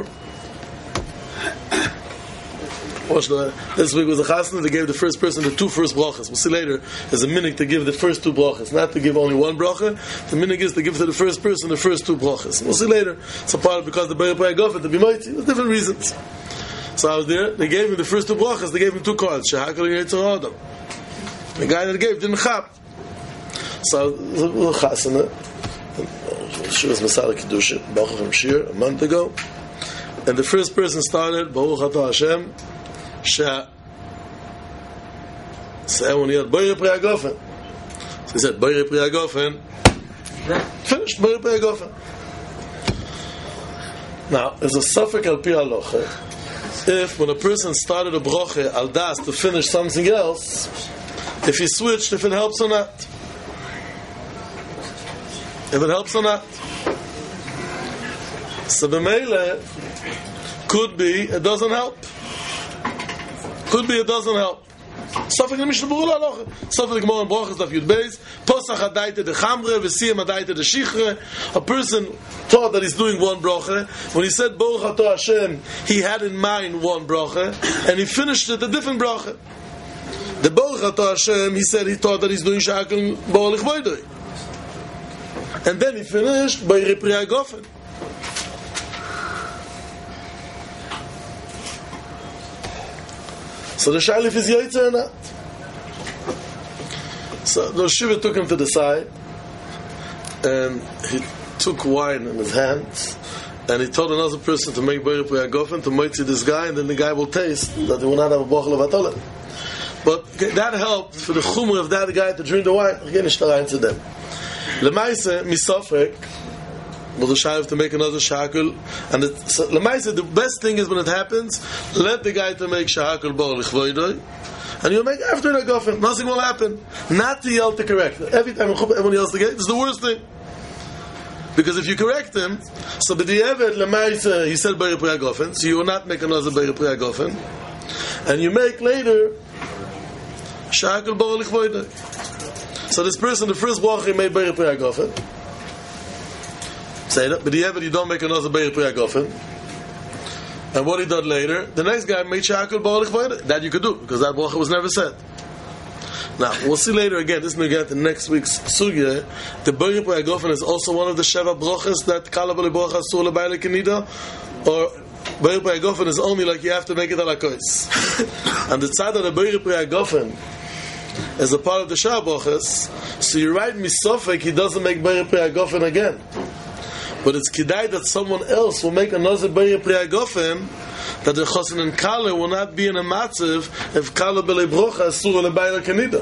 This week was a chasna. They gave the first person the two first brachas. We'll see later. There's a minhag to give the first two brachas, not to give only one bracha. The minhag is to give to the first person the first two brachas. We'll see later. It's a part because the Beirei Pri HaGofen to be mighty. There's different reasons. So I was there. They gave him the first two brachas. They gave him two cards. Shehakol and Yoitzer HaOdom. The guy that gave didn't chap. So the chasna. She was Masala Kiddushin, Baruch from Shir, a month ago. And the first person started, Baruch Atah Hashem, Shah. So when he had Beirei Pri HaGofen. So he said, Beirei Pri HaGofen. Finished, Beirei Pri HaGofen. Now, there's a Safek al Pi Halacha. If, when a person started a bracha al das to finish something else, if he switched, if it helps or not. If it helps or not. So the Meile could be it doesn't help. Could be it doesn't help. Safek the Mishnah Berurah Halacha. Safek the Gemara in Brachos Daf Yud Beis. Posach Hadaita de Chamre, V'siyam Hadaita de Shichre. A person thought that he's doing one bracha. When he said Baruch Atah Hashem, he had in mind one bracha, and he finished it a different bracha. The Baruch Atah Hashem, he said he thought that he's doing Sha'akol B'or Lichvoidei. And then he finished Beirei Pri HaGofen. So So the Shailif is Yaitzer or not? So the Shiva took him to the side, and he took wine in his hands, and he told another person to make Beirut Priyagofen, to moitzi this guy, and then the guy will taste that he will not have a Bochel of Atolet. But that helped for the Chumr of that guy to drink the wine. Again, Ishtarayim to them. Lemaise, misofek, was the Shailif to make another Shakul, and the, so, Lemaise, the best thing is when it happens, let the guy to make Shakul Bar Lichvoidoi, and you'll make after the Gofen. Nothing will happen. Not to yell to correct it. Every time everyone yells to get it, it's the worst thing. Because if you correct him, so the Diavad Lemaise, he said Beirut Priyagofen, so you will not make another Beirut Priyagofen, and you make later Shakul Bar Lichvoidoi. So this person, the first bracha, he made Beirut Priyagofen. Say that, but the Eved, you don't make another Beirut Priyagofen. And what he did later, the next guy made Shakul Bar Lichvoidoi. That you could do, because that bracha was never said. Now, we'll see later again, this is going to get to next week's Sugya. The Beirut Priyagofen is also one of the Sheva brachas that Kala B'li Bracha Sur L'Bayla Kenida, or Beirut Priyagofen is only like you have to make it ala kois. And the tzad of the Beirut Priyagofen as a part of the Shah brachas, so you write misofek, he doesn't make Beirut Priyagofen again. But it's kidai that someone else will make another Beirut Priyagofen, that the Chosin and Kala will not be in a matziv if Kala B'lei Brocha Asur L'Bayla Kenida.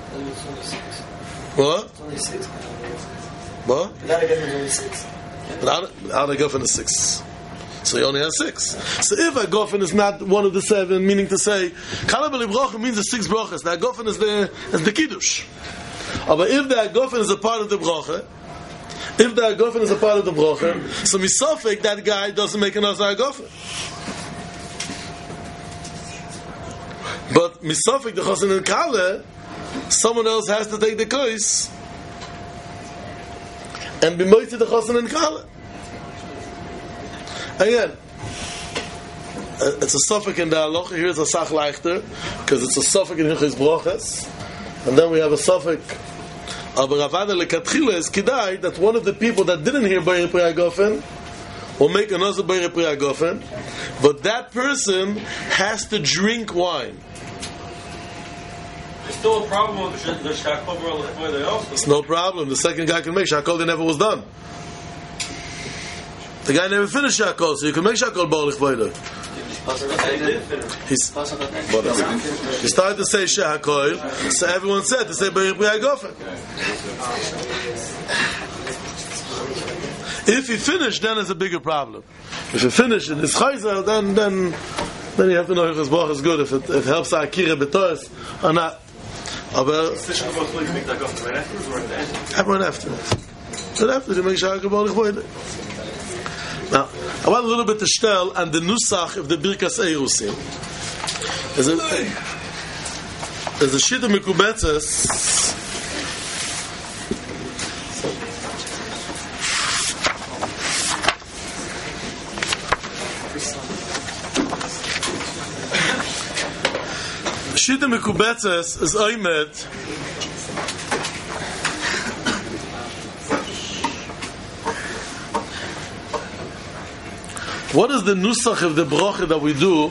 What? What? Without a Gofen is only six. Without a Gofen is six. So he only has six. So if a Gofen is not one of the seven, meaning to say, Kala B'lei Brocha means the six brochas. That Gofen is the, is the Kiddush. But if the Gofen is a part of the Brocha, if the Gofen is a part of the Brocha, so misofek, that guy doesn't make another Gofen. But misofik the chosin and kale, someone else has to take the kois and be moitzed the chosin and kale. Again, it's a suffix in the halacha. Here it's a sach leichter because it's a suffix in Hilchos Brochas, and then we have a suffix. Aber Ravada lekatchila is kidai that one of the people that didn't hear Beirut Priyagofen will make another Beirut Priyagofen, but that person has to drink wine. There's still a problem with the Shakul Bar Lichvoidoi also. It's no problem. The second guy can make Shakul, they never was done. The guy never finished Shakul, so you can make Shakul Bar Lichvoidoi. He's, he started to say Shakul, so everyone said to say Beirut Priyagofen. If he finished, then it's a bigger problem. If he finished in his chayzer, then then then you have to know if his bracha is good, if it, it helps our kira betois or not. Aber everyone after that. But after you make Shakul Bar Lichvoidoi. Now, I want a little bit to tell on the nusach of the Birkas Eirusim. There's a there's a shita mekubetzes. Shita mekubetzes is oimed. What is the nusach of the bracha that we do?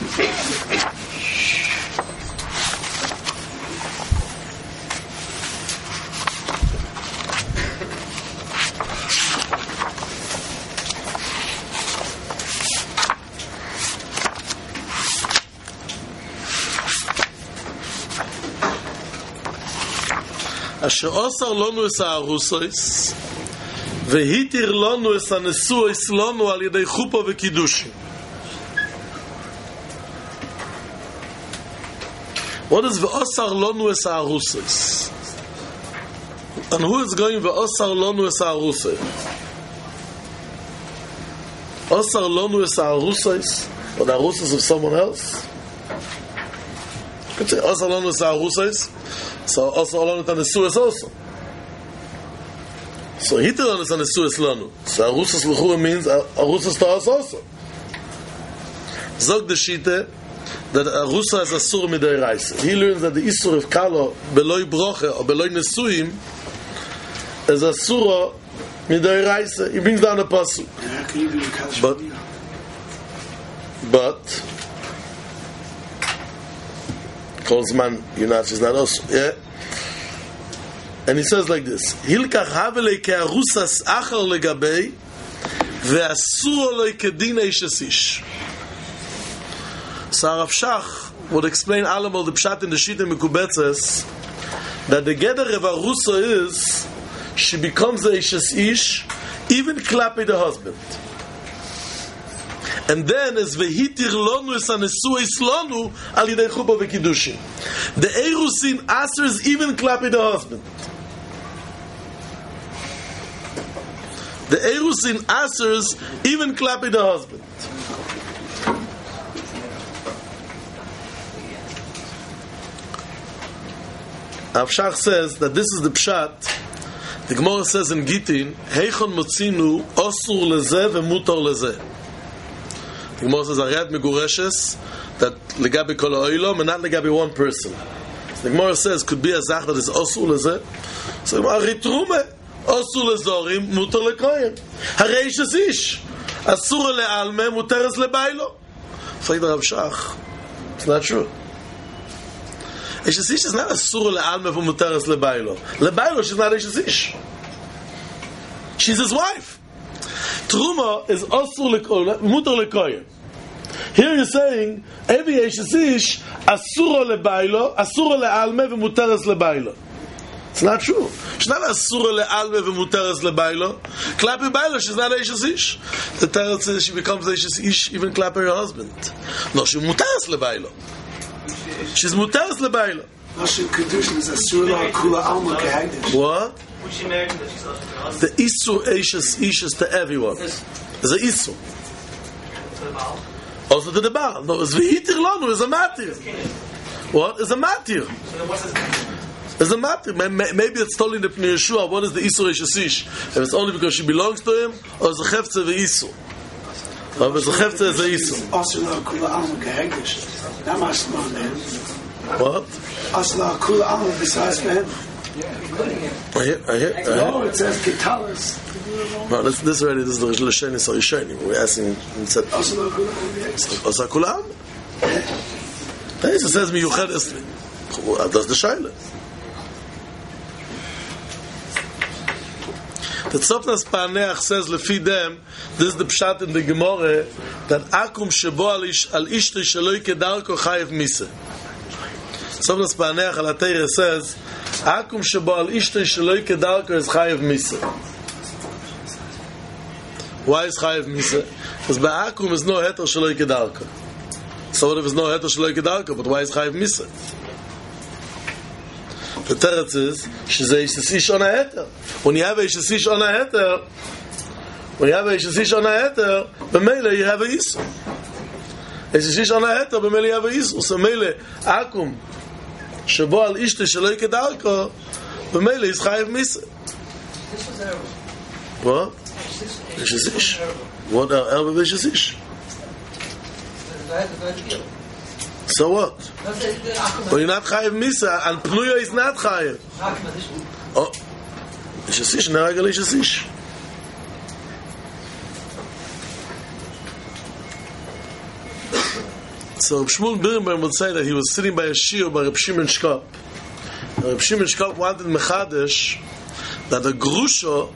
Asher osar lonu es ha'arusos והיתיר לנו את הנשואים לנו על ידי חופה וקידושין. What is ve'osar lonu es ha'arusos? And who is going ve'osar lonu es ha'arusos? Osar lonu es ha'arusos, or the arusos of someone else? You could say osar lonu es ha'arusos, so osar lonu es ha'nesuos also. So he tells us on the Suez Lanu. So Arusas L'chura means Arusas to us also. Zog the Shite that Arusa is Asur Midei Reis. He learns that the Isur of Kalo Beloi Broche or Beloi Nesuim is Asura Midei Reis. He brings down a pasuk. But but Calls man, you're not, she's not also. Yeah? And he says like this, Hilkach havelei ke'arusas achar legabei ve'asur oloi kedin eishes ish. So Rav Shach would explain Alamal the Pshat in the Shita Mekubetzes that the Geder of Arusa is she becomes a Eishes Ish even klapi the husband. And then as Vehitir Lonu es anesu es lonu al yidei chuppah v'kiddushin. The Erusin answers even klapi the husband. The Erusin answers even klapi the husband. Rav Shach says that this is the pshat. The Gemara says in Gittin, Heichon motzinu osur lezeh vemutar lezeh. The Gemara says Ariat Megureshes that legabi kol ha'olam and not legabi one person. The Gemara says could be a zach that is osur lezeh. So the Gemara ritrume osur lezorim mutar lekoyim. Harei ishes ish asur le'alme muteres lebaylo. So the Rav Shach, it's not true. Eishes Ish is not a surah le'alme v'muteres lebaylo. Lebaylo, she's not Eishes Ish. She's his wife. Truma is asur mutar lekoyim. Here you're saying every Eishes Ish asura lebaylo, asura le'alme v'muteres lebaylo. It's not true. She's not asura le'alme v'muteres lebaylo. Klapi baylo, she's not Eishes Ish. The Torah says she becomes Eishes Ish even klapi her husband. No, she's muteres lebaylo. She's muteres lebaylo. Lashon kedushin is asur la'kula alma kehagdish. What? Would she marry him that she's also lost? The isur eishes ishes to everyone. It's a isur. To the Baal? Also to the Baal. No, it's v'hitir lanu. It's a matir. What? It's a matir. So then what's his name? It's a matir. Maybe it's totally the Pnei Yeshua. What is the isur eishes ish? If it's only because she belongs to him, or it's a chefze v'isur. Or if it's a chefze, it's a isur. Asur la'kula alma kehagdish. That must be man. What? Asur la'kula alma besides for him. I hear, I hear, I hear. No, it says Ketalis. No, this, this already, this is the Rishon so Yishayim. We're asking, he said, Asur la'kula alma. Osa kulam? It says, Miyuched Esri. That's the Shaila. The Tzofnas Paneach says, Lefi dem, this is the Pshat in the Gemara, that Akum shebo al ishti sheloi kedarko chayev mise. Tzofnas Paneach al Ateiре says, Akum shebo al ishti sheloi kedarko is chayev mise. Why is chayev mise? Because by Akum is no heter sheloi kedarko. So what if it's no heter sheloi kedarko? But why is chayev mise? The teretz is, she's a Eishes Ish on a heter. When you have a Eishes Ish on a heter, when you have a Eishes Ish on a heter, b'meile you have a Isur. Eishes Ish on a heter, b'meile you have a Isur. So meile, Akum, shebo al ishte sheloi kedarko, b'meile is chayev mise. What? Eishes Ish. What are Erbe Eishes Ish? So what? But you're not chayev misa, and Pnuya is not chayev. Oh, Eishes Ish, neragal Eishes Ish. So Reb Shmuel Birnbaum would say that he was sitting by a shiur by Reb Shimon Shkop. And Reb Shimon Shkop wanted mechadesh that the grusha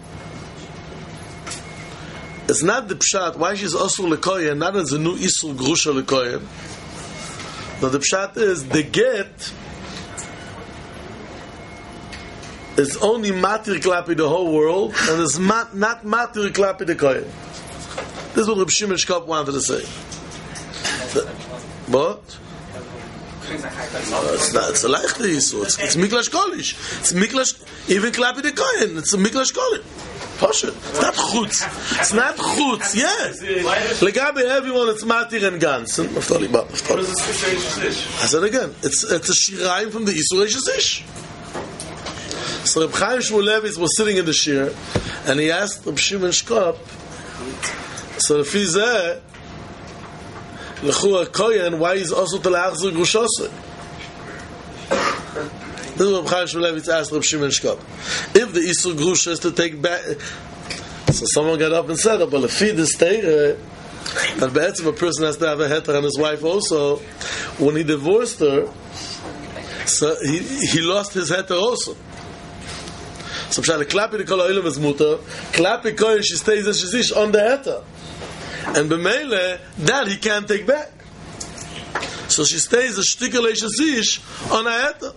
is not the pshat. Why she's asur lekoyen? Not as a new isur grusha lekoyen. But the pshat is the get is only matir klapi the whole world, and is mat, not matir klapi the kohen. This is what Reb Shimon Shkop wanted to say. The, what? No, it's not. It's a leichte yisur. It's, it's miklash kolish. It's miklash even klapi the kohen. It's a miklash kolish. Pasha. It's not chutz. It's not chutz. Yes. Legabe everyone, it's matir and gans. I said again, it's it's a shirayim from the Isur Eishes Ish. So Reb Chaim Shmulevitz was sitting in the shir, and he asked Reb Shimon Shkop, so if he's there, L'chu HaKoyen, why is also to le'achzor grushosei? This is what Reb Chaim Shmulevitz asked Reb Shimon Shkop. If the Isur Grusha is to take back, so someone got up and said, oh, but if he this teire, that be'etzim a person has to have a heter on his wife also, when he divorced her, So he, he lost his heter also. So Pshal, Klapi the Kol Ha'olam is mutter, Klapi Kohen, she stays as she is on the heter. And B'meile, that he can't take back. So she stays a shtikel ish on a heter.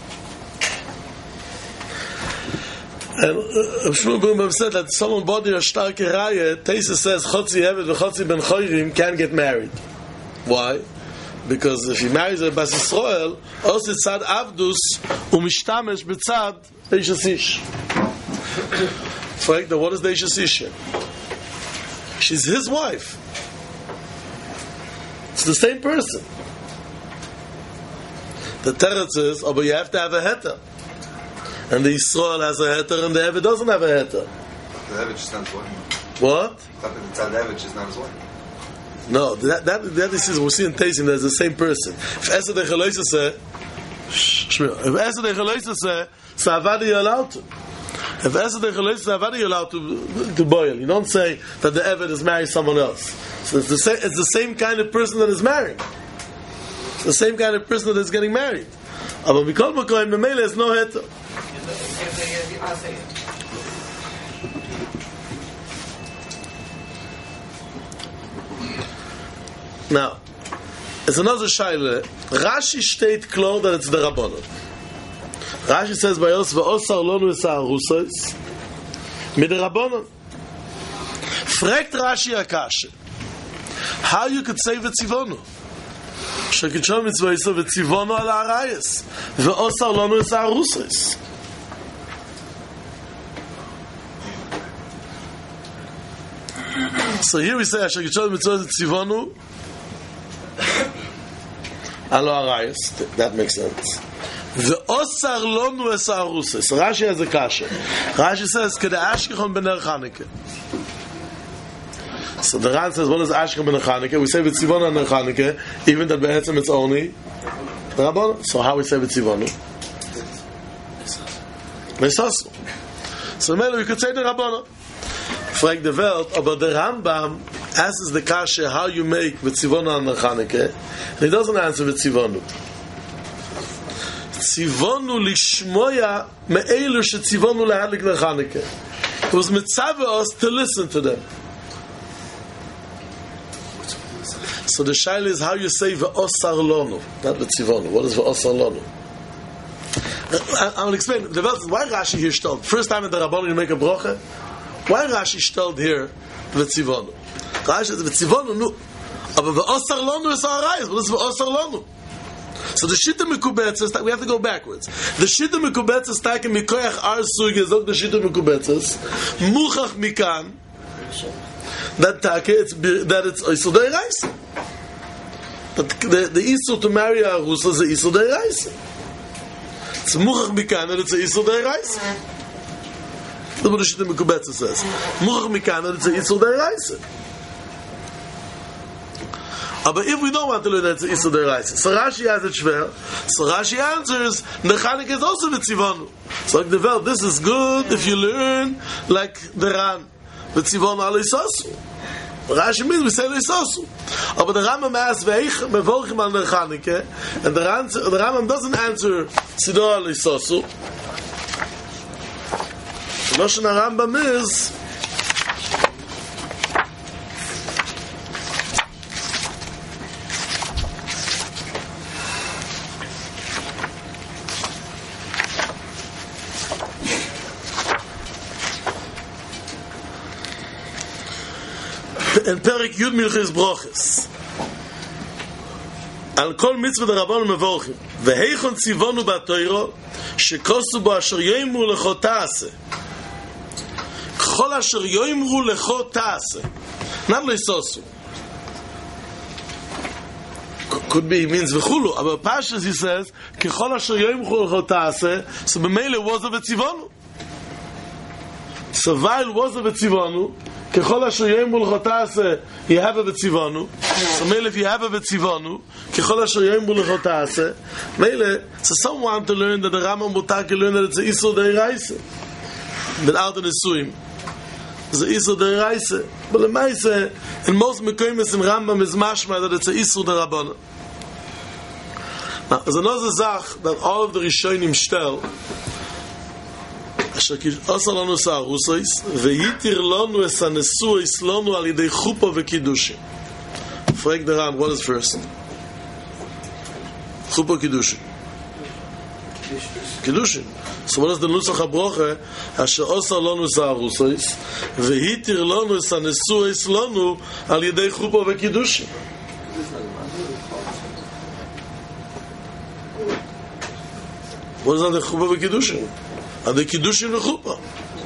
And uh, Shmuel Birnbaum said that someone bought a starke Raya, Teisa says, Chotzi Evet v'Chotzi ben Choyrim can't get married. Why? Because if he marries a Bas Yisrael, also tzad Avdus, umishtamesh b'tzad Eishes Ish. Fragt, what is the Eishes Ish? She's his wife. It's the same person. The teretz is, oh, but you have to have a heter. And the Yisrael has a heter, and the Evet doesn't have a heter. The Evet is not his wife. What? The tzad Evet is not his wife. No, that that that is we see in Teisim there's the same person. If Esed Echaloisa say, Shmuel, if Esed Echaloisa say, Savadi you're allowed to. If Esed Echaloisa Savadi you're allowed to to boil. You don't say that the Evet is marrying someone else. So it's the same. It's the same kind of person that is marrying. It's the same kind of person that is getting married. Aber Mikol Makoim Memele is no heter. Now, it's another shaila. Rashi state klar that it's the Rabbanon. Rashi says by us, "V'osar lonu es ha'arusos mit the Rabbanon." Fragt Rashi Akashe, how you could say v'tzivonu? Shekitshon mitzvayso v'tzivonu al ha'arayos v'osar lonu es ha'arusos. So here we say Shekitshon mitzvayso v'tzivonu. Alo Arayos, that makes sense. The Osar Lonu es Arusas. So Rashi has a kasha. Rashi says, Kede Ashkechon ben Chanukah. So the Ran says, what is Ashkechon ben Chanukah? We say V'tzivonu on Chanukah, even that Be'etzem it's only the Rabbanon. So how we say V'tzivonu? Mesasu. So maybe we could say the Rabbanon. Frag the Welt, but the Rambam asks the kasha how you make V'tzivonu on Chanukah, and he doesn't answer V'tzivonu. Tzivonu lishmoya me'elu shetzivonu lahadlik l'Chanukah. It was mitzvah us to listen to them. So the shaila is how you say V'osar lonu, not V'tzivonu. What is V'osar lonu? I will explain. The Welt, why Rashi here stellt? First time in the Rabbanon you make a brocha. Why Rashi stellt here V'tzivonu? Rashi says V'tzivonu, no. Aber V'osar lonu is our eyes. What is V'osar lonu? So the Shita Mekubetzes, we have to go backwards. The Shita Mekubetzes, taken Mikoyach Ar Suge, Zog the Shita Mekubetzes, Muchach Mikan, that take, it's, that it's Isur Deiraisa. That the, the Isur to marry a Rusa is a Isur Deiraisa. It's Muchach Mikan, that it's a Isur Deiraisa. That's what the Shita Mekubetzes says. Muchach Mikan, that it's a Isur Deiraisa. But if we don't want to learn that it's Isur Deiraisa, so Rashi has it shver. So Rashi answers, the Chanukah is also V'tzivonu. So like the Welt, this is good if you learn like the Ran, V'tzivonu al Isasu. Rashi means we say Isasu. But the Rambam asks, Ve'ich mevorchim al Chanukah, and the Rambam doesn't answer Sidor al Isasu. The notion of Rambam is, in Perik Yud Milchis Broches. Al kol mitzvah d'Rabbanon mevorchim. Veheichon tzivonu b'Torah shekosu bo asher yoimru lecho ta'aseh. Kol asher yoimru lecho ta'aseh. Not leisosu. Could be, he means v'chulu. But Pashas he says, kechol asher yoimru lecho ta'aseh, so b'meile was a v'tzivonu. So while was a v'tzivonu, Kechol asher yoimru lecho ta'aseh, you have a v'tzivonu. So mele, if you have a v'tzivonu, kechol asher yoimru lecho ta'aseh, mele, so some want to learn that the Rambam Mutaki learn that it's a Isur Deiraisa. Without an Isuim. It's a Isur Deiraisa. But the Maise, in most Mekoimes in Rambam is mashma that it's a Isur Derabbanan. Now, there's another zach that all of the Rishonim stel. Asher asa lanu sa'arusais, vehitir lanu es hanesuos lanu al yidei chuppah v'kiddushin. Frag the Ran, what is first? Chuppah kiddushin. Kiddushin. So what is the nusach habroche? Asher asa lanu sa'arusais, vehitir lanu es hanesuos lanu al yidei chuppah v'kiddushin. What is that the chuppah v'kiddushin? Are the kiddushin v'chuppah?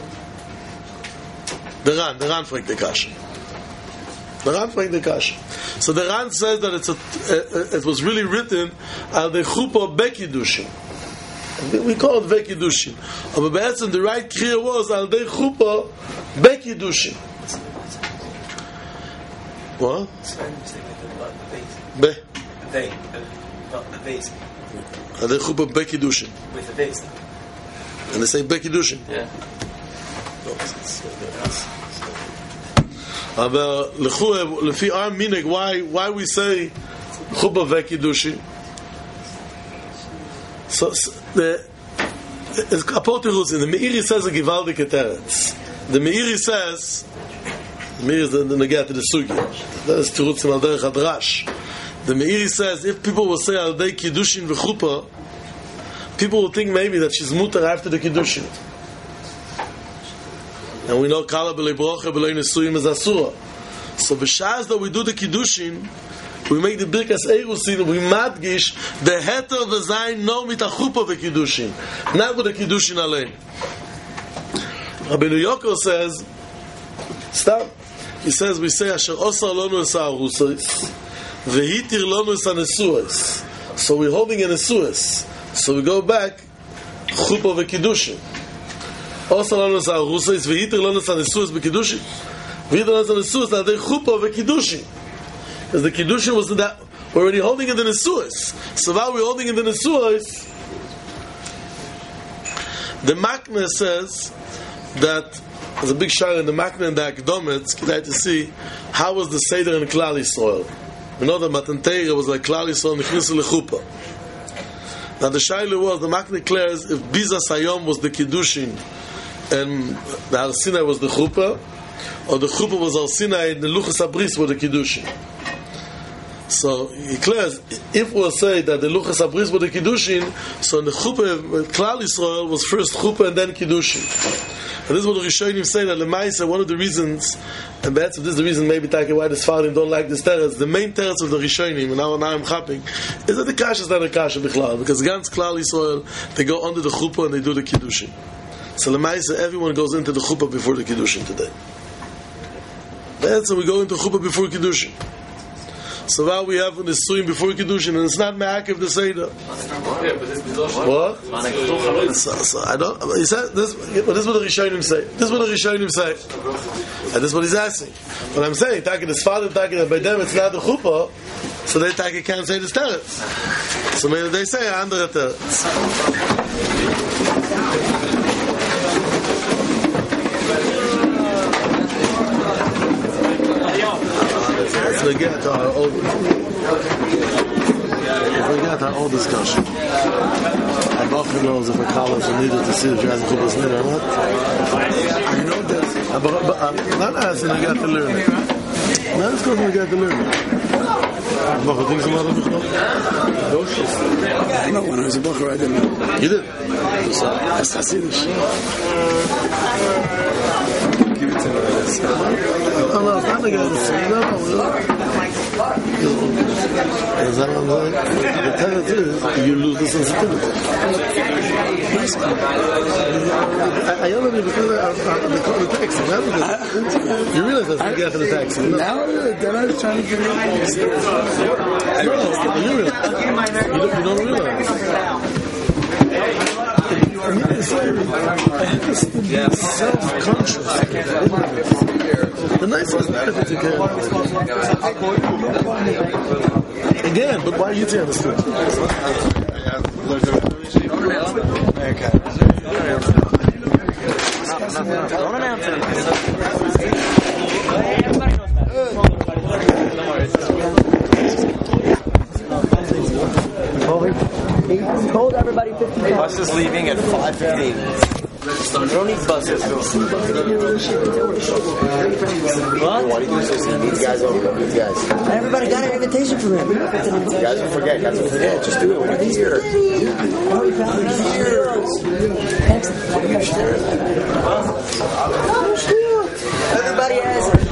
The Ran, the Ran fragt the kasha. The Ran fragt the kasha. So the Ran says that it's a, uh, it was really written al the chuppah bekiddushin. We call it vekiddushin. But be'etzem the right kriya was al the chuppah bekiddushin. What? Be. They, not the base. Al the chuppah bekiddushin. With the base. And they say bekiddushin. Yeah. Aber lechu lefi our minig, why why we say chuppah vekiddushin? So, so the it's apotelus in the Meiri says a givaldike teretz. The Meiri says the Meiri is the negat to the sugi. That is tirutz al derech hadrash. The Meiri says if people will say al dei kiddushin v'chuppah, people will think maybe that she's mutar after the kiddushin. And we know kala b'lei brocha b'lei nesuyim is asura. So b'shas that we do the kiddushin, we make the birkas erusin, we madgish the heter v'zayin no mit achupa v'kiddushin, not with the kiddushin alein. Rabbeinu Yokor says, stop. He says we say asher osar lonu es ha'arusos v'hitir lonu es hanesuos. So we're holding an nesuos. So we go back chupa v'kiddushin. Also lanu es ha'arusos v'hitir lanu es hanesuos b'kiddushin. V'hitir lanu es hanesuos na dei chupa v'kiddushin. Because the kiddushin was in that, we're already holding in the nesuos. So while we're holding in the nesuos, the Makna says that there's a big shayla in the Makna and the Akdomet. K'day to see how was the Seder in Klal Yisrael. We know that Matan Torah was like Klal Yisrael nichnisu lechupa. Now the shayla was, the Makna declares if Bizas Hayom was the kiddushin and the Har Sinai was the chuppah, or the chuppah was Har Sinai and the Luchas Abris were the kiddushin. So he declares, if we'll say that the Luchas Abris were the kiddushin, so in the chuppah, Klal Yisrael was first chuppah and then kiddushin. And this is what the Rishonim say, that Lemaisa, one of the reasons, and perhaps this is the reason maybe Taki why the Sfarim don't like this teretz, the main teretz of the Rishonim, and now, now I'm chapping, is that the kasha is not a kasha bichlal, because Gans Klal Yisrael, they go under the chuppah and they do the kiddushin. So Lemaisa, everyone goes into the chuppah before the kiddushin today. That's so we go into chuppah before kiddushin. So now we have the suim before kiddushin, and it's not me'akev the seder. What? So, so I don't. He said this. But this is what the Rishonim say. This is what the Rishonim say, and this is what he's asking. What I'm saying, taking his father, taking that by them it's not the chuppah, so they take it can't say the teretz. So maybe they say under the teretz. Let's get to our old, if we get to our old discussion. I often knows if a college needed to see if you has a chuppah's nid or not. I know that, but, but I'm not asking to get to learn it. Not as good as we get to learn it. Noch a things about it? No, when I was a bocher, I didn't know. You did? That's Hasidish. Give it to me. No, no, it's not like it's is that what I'm saying? The tenant is, you lose the sensitivity. I don't know because I'm the taxi. You realize that's what you get for the taxi. Now, then I was trying to give you no, you realize. You don't, you don't realize. Yeah. Self-conscious. The nicest benefit you can. Again, but why are you to understand? Don't announce it. Bus is leaving at five fifteen. You don't need buses. What? Why do you do this? Meet the guys over. Meet the guys. Everybody got an invitation from him. You guys will forget. Guys will forget. Just do it. What are you here? Everybody has it.